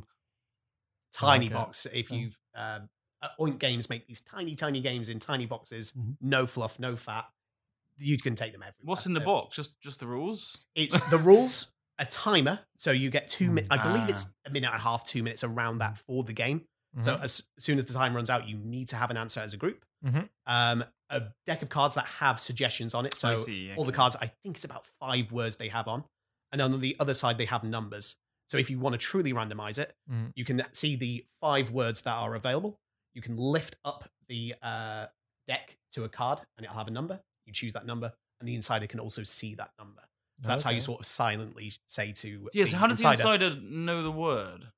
Tiny Okay. box. If Yeah. you've um, uh, Oink Games make these tiny, tiny games in tiny boxes, Mhm. no fluff, no fat. You can take them everywhere. What's in the Uh, box? Just just the rules? It's the rules, a timer. So you get two minutes. I believe Ah. it's a minute and a half, two minutes around that for the game. So Mhm. as soon as the time runs out, you need to have an answer as a group. Mhm. Um, a deck of cards that have suggestions on it. So I see, all the okay. cards, I think it's about five words they have on. And on the other side, they have numbers. So if you want to truly randomize it, Mhm. you can see the five words that are available. You can lift up the uh, deck to a card and it'll have a number. You choose that number and the insider can also see that number. So that's how you Okay. sort of silently say to Yeah, so the how does insider. the insider know the word?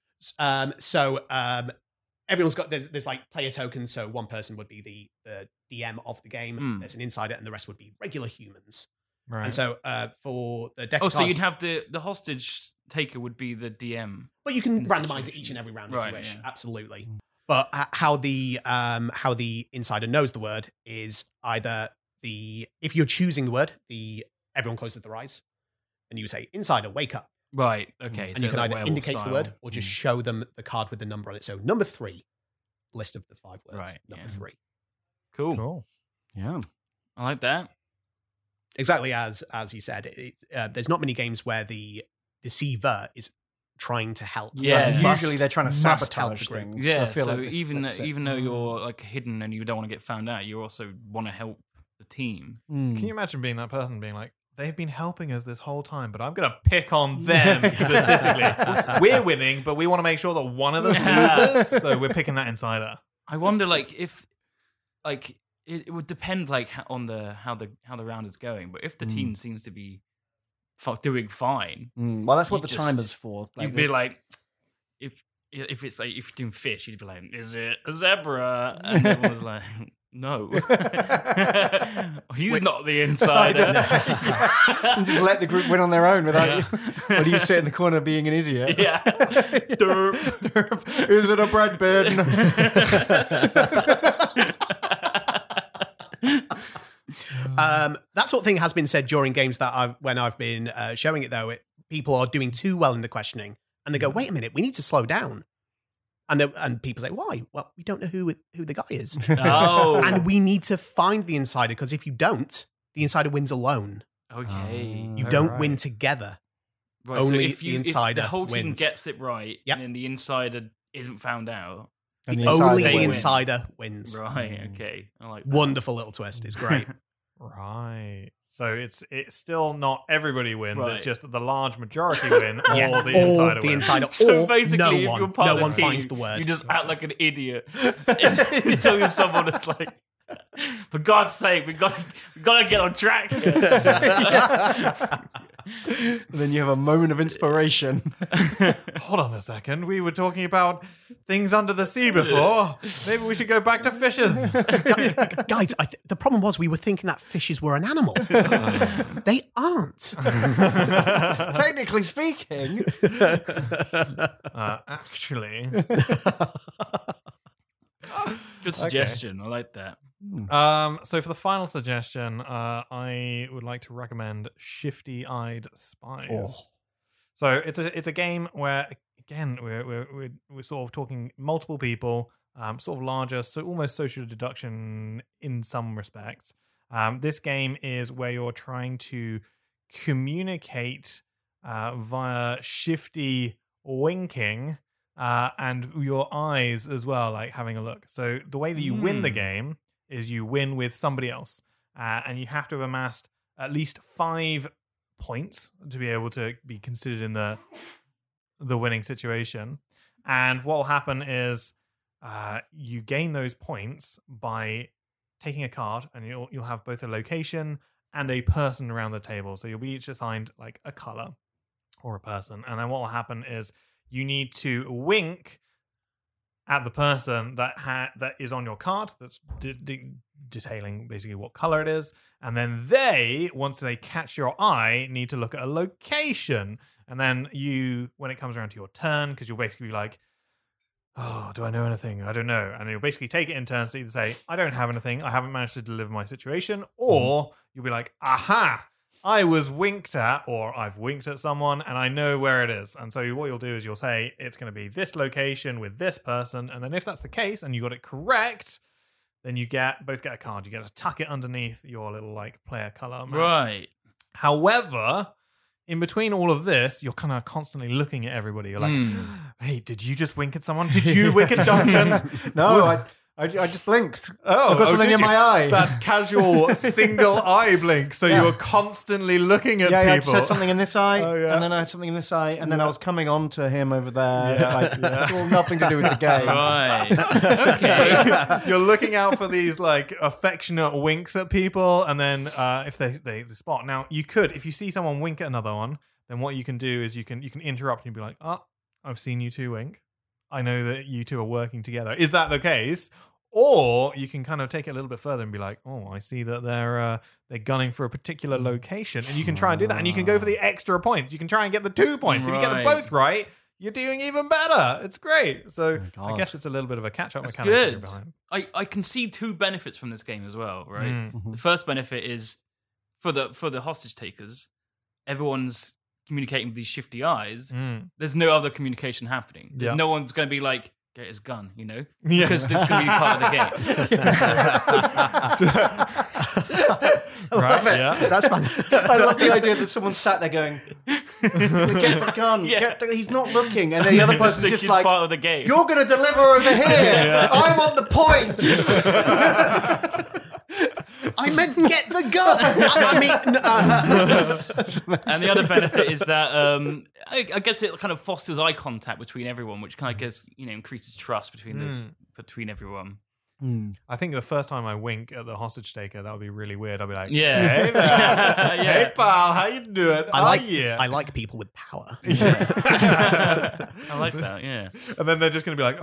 Um, so um, everyone's got there's, there's like player tokens. So one person would be the, the D M of the game. Hmm. There's an insider, and the rest would be regular humans. Right. And so uh, for the deck, Oh, of so cards, you'd have the the hostage taker would be the D M. but you can in the randomize it situation. each and every round Right, if you wish. yeah. Absolutely. But h- how the um, how the insider knows the word is either the if you're choosing the word, the everyone closes their eyes, and you say "Insider, wake up," Right. Okay. and so you can like either werewolf indicate the style. word or just show them the card with the number on it. So number three, list of the five words. Right, Number yeah. three. Cool. Cool. Yeah. I like that. Exactly as as you said, it, uh, there's not many games where the deceiver is trying to help. Yeah. But Usually must- they're trying to must help sabotage the group. things. Yeah. I feel So like this even flips it. even though you're like hidden and you don't want to get found out, you also want to help the team. Mm. Can you imagine being that person being like, they've been helping us this whole time, but I'm going to pick on them specifically. We're winning, but we want to make sure that one of us loses, so we're picking that insider. I wonder, like, if, like, it, it would depend, like, ho- on the how the how the round is going. But if the Mm. team seems to be f- doing fine, Mm, well, that's what You the just- timer's for. Like, you'd be like, if if it's like if you're doing fish, you'd be like, is it a zebra? And everyone's like, No. He's not the insider. Just let the group win on their own without you. Or do you sit in the corner being an idiot? Yeah. Derp. Derp. Is it a bread bin? um, that sort of thing has been said during games that I've when I've been uh, showing it, though. It, people are doing too well in the questioning, and they go, wait a minute, we need to slow down. And the, and people say, why? Well, we don't know who who the guy is. Oh. And we need to find the insider, because if you don't, the insider wins alone. Okay. You Oh, don't right. win together. Right, Only so if you, the insider if the whole team wins. gets it right, Yep. and then the insider isn't found out. And The the insider only the wins. insider wins. Right, okay. I like that. Wonderful little twist. It's great. Right. So it's it's still not everybody wins. Right. It's just the large majority win, or Yeah. the Or insider the wins. insider. So or basically, no if one. you're part no of the one team, finds the word. you just act like an idiot until you're someone that's like, for God's sake, we got we got to get on track here. And then you have a moment of inspiration. Hold on a second. We were talking about things under the sea before. Maybe we should go back to fishes. Guys, I th- the problem was we were thinking that fishes were an animal. They aren't. Technically speaking. Uh, actually, Good suggestion. I like that. um, so for the final suggestion, uh, I would like to recommend Shifty Eyed Spies. Oh. So it's a it's a game where again we're we're we're, we're sort of talking multiple people, um, sort of larger, so almost social deduction in some respects. Um, this game is where you're trying to communicate uh, via shifty winking uh, and your eyes as well, like having a look. So the way that you win the Mm. game is you win with somebody else, uh, and you have to have amassed at least five points to be able to be considered in the the winning situation. And what will happen is uh, you gain those points by taking a card, and you'll you'll have both a location and a person around the table. So you'll be each assigned like a color or a person, and then what will happen is you need to wink at the person that ha- that is on your card that's de- de- detailing basically what color it is, and then they, once they catch your eye, need to look at a location. And then you, when it comes around to your turn, because you'll basically be like, oh, do I know anything? I don't know. And you'll basically take it in turns to either say, I don't have anything, I haven't managed to deliver my situation, or you'll be like, aha, I was winked at, or I've winked at someone and I know where it is. And so what you'll do is you'll say, it's going to be this location with this person. And then if that's the case and you got it correct, then you get both get a card. You get to tuck it underneath your little like player color map. Right. However, in between all of this, you're kind of constantly looking at everybody. You're like, Mm. hey, did you just wink at someone? Did you wink at Duncan? No, I, I, I just blinked. Oh, I've got oh, something did in you? my eye. That casual single eye blink. So Yeah. you were constantly looking at yeah, yeah, I people. just had something in this eye, Oh, yeah. and then I had something in this eye, and then I was coming on to him over there. Yeah. Like, it's all nothing to do with the game. Right. Okay. You're looking out for these like affectionate winks at people, and then uh, if they, they they spot. Now you could, if you see someone wink at another one, then what you can do is you can you can interrupt and be like, "Oh, I've seen you two wink. I know that you two are working together. Is that the case?" Or you can kind of take it a little bit further and be like, "Oh, I see that they're uh, they're gunning for a particular location," and you can try and do that, and you can go for the extra points. You can try and get the two points. If you get them Right. both right, you're doing even better. It's great. So Oh my I God. guess it's a little bit of a catch-up That's mechanic. that you're good. behind. I, I can see two benefits from this game as well, right? Mm. The first benefit is for the for the hostage takers, everyone's communicating with these shifty eyes. Mm. There's no other communication happening. There's Yeah. no one's going to be like, get his gun, you know? Yeah. Because it's going to be part of the game. Right? Yeah. That's fun. I love the idea that someone sat there going, "Get the gun, Yeah. get the, he's not looking," and then the other Just person's think just he's like, part of the game. "You're going to deliver over here. I'm on the point." I meant get the gun. I, I mean, uh, And the other benefit is that um, I, I guess it kind of fosters eye contact between everyone, which kind of gives, you know, increases trust between the Mm. between everyone. I think the first time I wink at the hostage taker, that would be really weird. I'll be like, Yeah. hey, man. Yeah. Hey, pal, how you doing? I oh, like yeah. I like people with power. I like that, yeah. And then they're just going to be like, oh,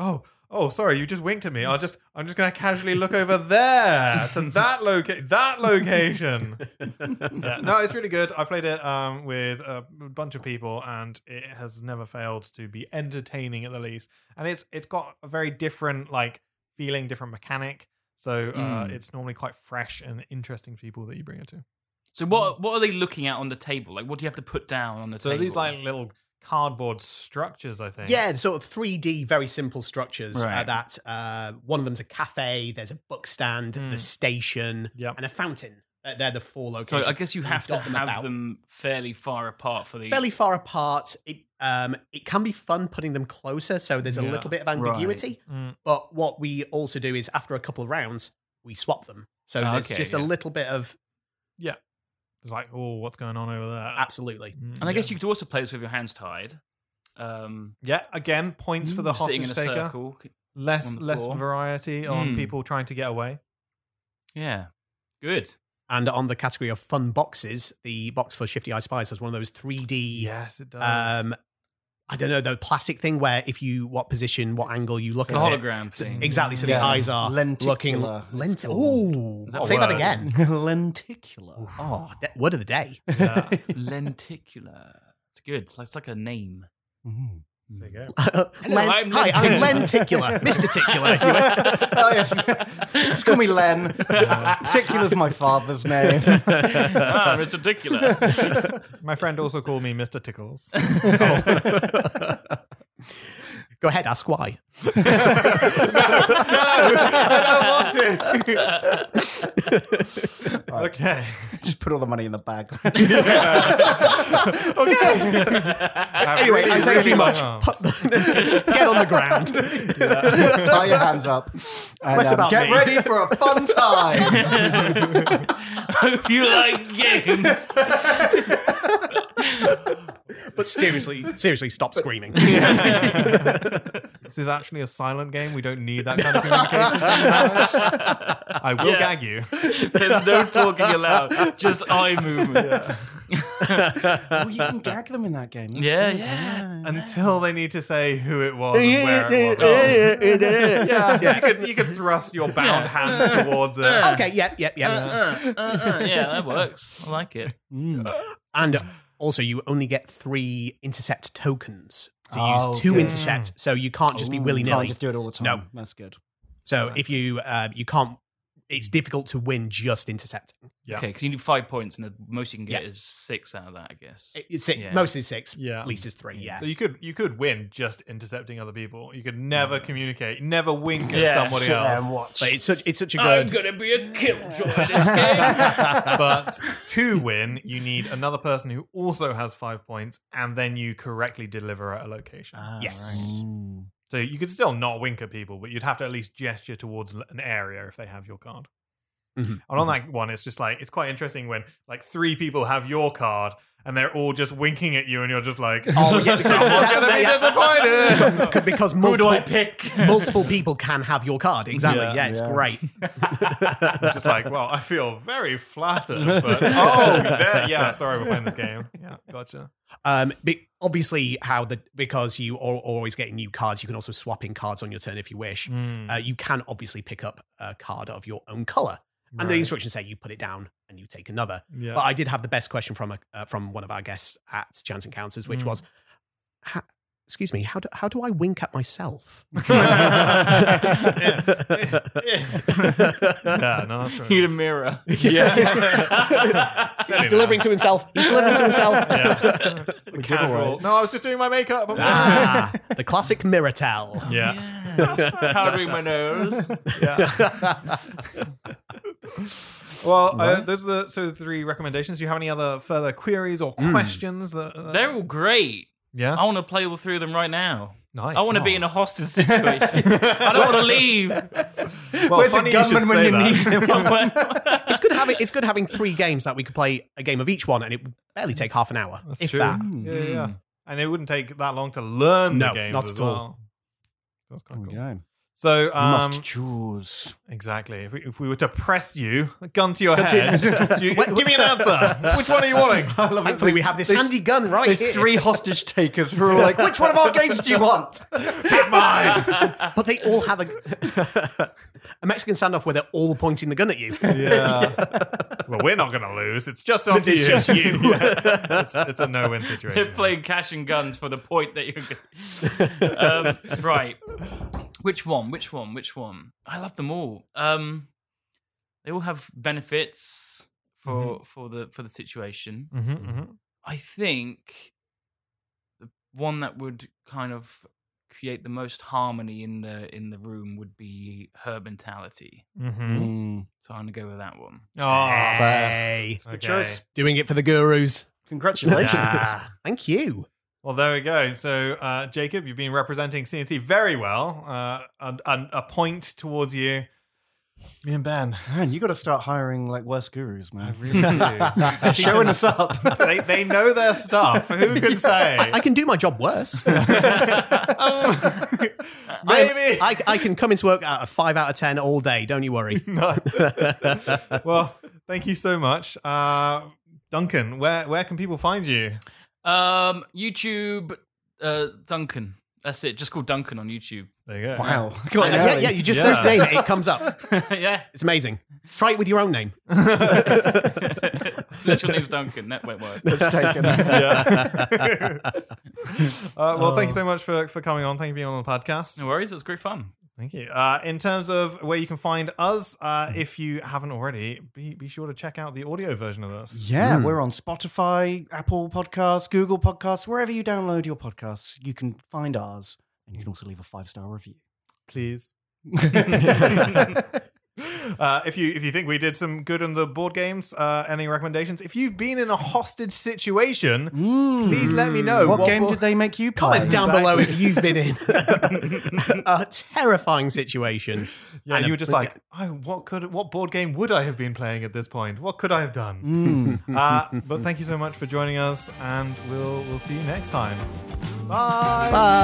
oh, sorry, you just winked at me. I'll just, I'm just going to casually look over there to that loca- that location. Yeah, no, it's really good. I played it um, with a bunch of people, and it has never failed to be entertaining at the least. And it's it's got a very different like feeling, different mechanic. So uh, Mm. it's normally quite fresh and interesting to people that you bring it to. So what what are they looking at on the table? Like, what do you have to put down on the So table? these like little cardboard structures, I think. Yeah, sort of three D, very simple structures. Right. Uh, that uh, one of them's a cafe. There's a book stand, Mm. the station, Yep. and a fountain. Uh, they're the four So locations. I guess you We've have to got them have about. them fairly far apart for the fairly far apart. It um it can be fun putting them closer, so there's a Yeah. little bit of ambiguity. Mm. But what we also do is after a couple of rounds, we swap them. So Oh, there's okay, just a yeah. little bit of Yeah. It's like, oh, what's going on over there? absolutely. Mm, And I guess yeah. you could also play this with your hands tied. Um, Yeah, again, points for the sitting hostage in a taker. circle. Less on the less floor. variety on Mm. people trying to get away. Yeah. Good. And on the category of fun boxes, the box for Shifty Eye Spies has one of those three D Yes, it does. um I don't know, the plastic thing where if you what position, what angle you look The at it. hologram So- thing. exactly. So Yeah. the eyes are looking Lenticular, lent. it's called. Ooh, Is that say that words? again. Lenticular. Oh, de- word of the day. Yeah. Lenticular. It's good. It's like, it's like a name. Mm. There you go. Len- I'm Hi, I'm lenticular. Lenticular, Mister Ticular. If you will. Oh, yes. Just call me Len. Particular's my father's name. ah, it's ridiculous. My friend also called me Mister Tickles. Go ahead, ask why. I don't want to. Okay. Just put all the money in the bag. Anyway, I say too much. Oh. Put the- Get on the ground. Tie your hands up. And, Less um, about get me. ready for a fun time. Hope you like games. But seriously, seriously, stop screaming. This is actually a silent game. We don't need that kind of communication. I will Yeah. gag you. There's no talking allowed, just eye movement. Oh, you can gag them in that game. That's Yeah, good. yeah. Until they need to say who it was and where it was. Oh. Yeah, you could you could thrust your bound hands towards it. Okay, yep, yep, Uh, yep. uh, uh, uh, yeah, that works. I like it. And also, you only get three intercept tokens to Oh, use two okay. intercept, so you can't just be Ooh, willy you Can't nilly. just do it all the time. No. That's good. So if you uh, you can't, it's difficult to win just intercepting. Yeah. Okay, because you need five points, and the most you can get Yeah. is six out of that, I guess. It- It's six, Yeah. mostly six, Yeah. least is three. Yeah. So you could you could win just intercepting other people. You could never communicate, never wink at Yeah, somebody Sit there and else. watch. But it's such it's such a I'm good. gonna be a killjoy this game. But to win, you need another person who also has five points, and then you correctly deliver at a location. Ah, Yes. Mm. So you could still not wink at people, but you'd have to at least gesture towards an area if they have your card. Mhm. And on that one, it's just like, it's quite interesting when like three people have your card and they're all just winking at you and you're just like, Oh, yeah, because someone's that's going to be the- disappointed. because Who do multiple I pick? multiple people can have your card. Exactly. Yeah. Yeah, it's Yeah. great. I'm just like, well, I feel very flattered, but oh, there, yeah, sorry, we're playing this game. Yeah, gotcha. Um, be, obviously, how the because you are always getting new cards, you can also swap in cards on your turn if you wish. Mm, Uh, you can obviously pick up a card of your own color, and the right. instructions say you put it down and you take another. Yeah. But I did have the best question from a uh, from one of our guests at Chance Encounters, which Mm. was, "Ha- "Excuse me, how do how do I wink at myself?" Yeah, no, that's right. Need a mirror. Yeah. He's delivering to himself. He's delivering to himself. Yeah. The casual. No, I was just doing my makeup. I'm sorry. Ah, the classic mirror tell. Yeah. Powdering my nose. Yeah. Well, uh, those are the so the three recommendations. Do you have any other further queries or questions? That, that- They're all great. yeah. I want to play all three of them right now. Nice. I want to be in a hostage situation. I don't want to leave. Well, Where's the funny you should gunman when say you that. need him? It's good having it's good having three games that we could play a game of each one, and it would barely take half an hour, That's if true. that. Yeah, yeah, yeah. And it wouldn't take that long to learn No, the games not as at all. well. That's quite cool. Okay. So You um, must choose. exactly. If we, if we were to press you, a gun to your Gun to head, your- do you- give me an answer. Which one are you wanting? I love it. Thankfully, we have this There's- handy gun right There's here. three hostage takers who are all like, which one of our games do you want? Mine. But they all have a a Mexican standoff where they're all pointing the gun at you. Yeah. Well, we're not going to lose. It's just on to It's you. just you. Yeah. It's, it's a no-win They're situation. playing cash and guns for the point that you're. um, right. Which one? Which one? Which one? I love them all. Um, they all have benefits for Mm-hmm. for the for the situation. hmm hmm I think the one that would kind of create the most harmony in the in the room would be her mentality. hmm So I'm gonna go with that one. Oh, Hey, good choice. doing it for the gurus. Congratulations. Ah, thank you. Well, there we go. So, uh, Jacob, you've been representing C N C very well. Uh, and, and a point towards you. Me and Ben. Man, you got to start hiring like worse gurus, man. Really do. Showing us up. they, they know their stuff. Who can say? I can do my job worse. Maybe. I, I, I can come into work at a five out of ten all day. Don't you worry. Nice. Well, thank you so much. Uh, Duncan, where, where can people find you? Um, YouTube, uh, Duncan. That's it. Just call Duncan on YouTube. There you go. Wow. Uh, yeah, yeah, you just Yeah. search name, it comes up. Yeah. It's amazing. Try it with your own name. Unless your name's Duncan. That won't work. It's taken. Yeah. uh, well, thank you so much for, for coming on. Thank you for being on the podcast. No worries. It was great fun. Thank you. Uh, in terms of where you can find us, uh, if you haven't already, be, be sure to check out the audio version of this. Yeah, we're on Spotify, Apple Podcasts, Google Podcasts, wherever you download your podcasts, you can find ours. And you can also leave a five-star review. Please. Uh, if you if you think we did some good on the board games, uh, any recommendations? If you've been in a hostage situation, please let me know. What, game bo- did they make you play? Comment down below if you've been in a terrifying situation. Yeah, And you a- were just like, oh, what could what board game would I have been playing at this point? What could I have done? uh, but thank you so much for joining us, and we'll we'll see you next time. Bye. Bye.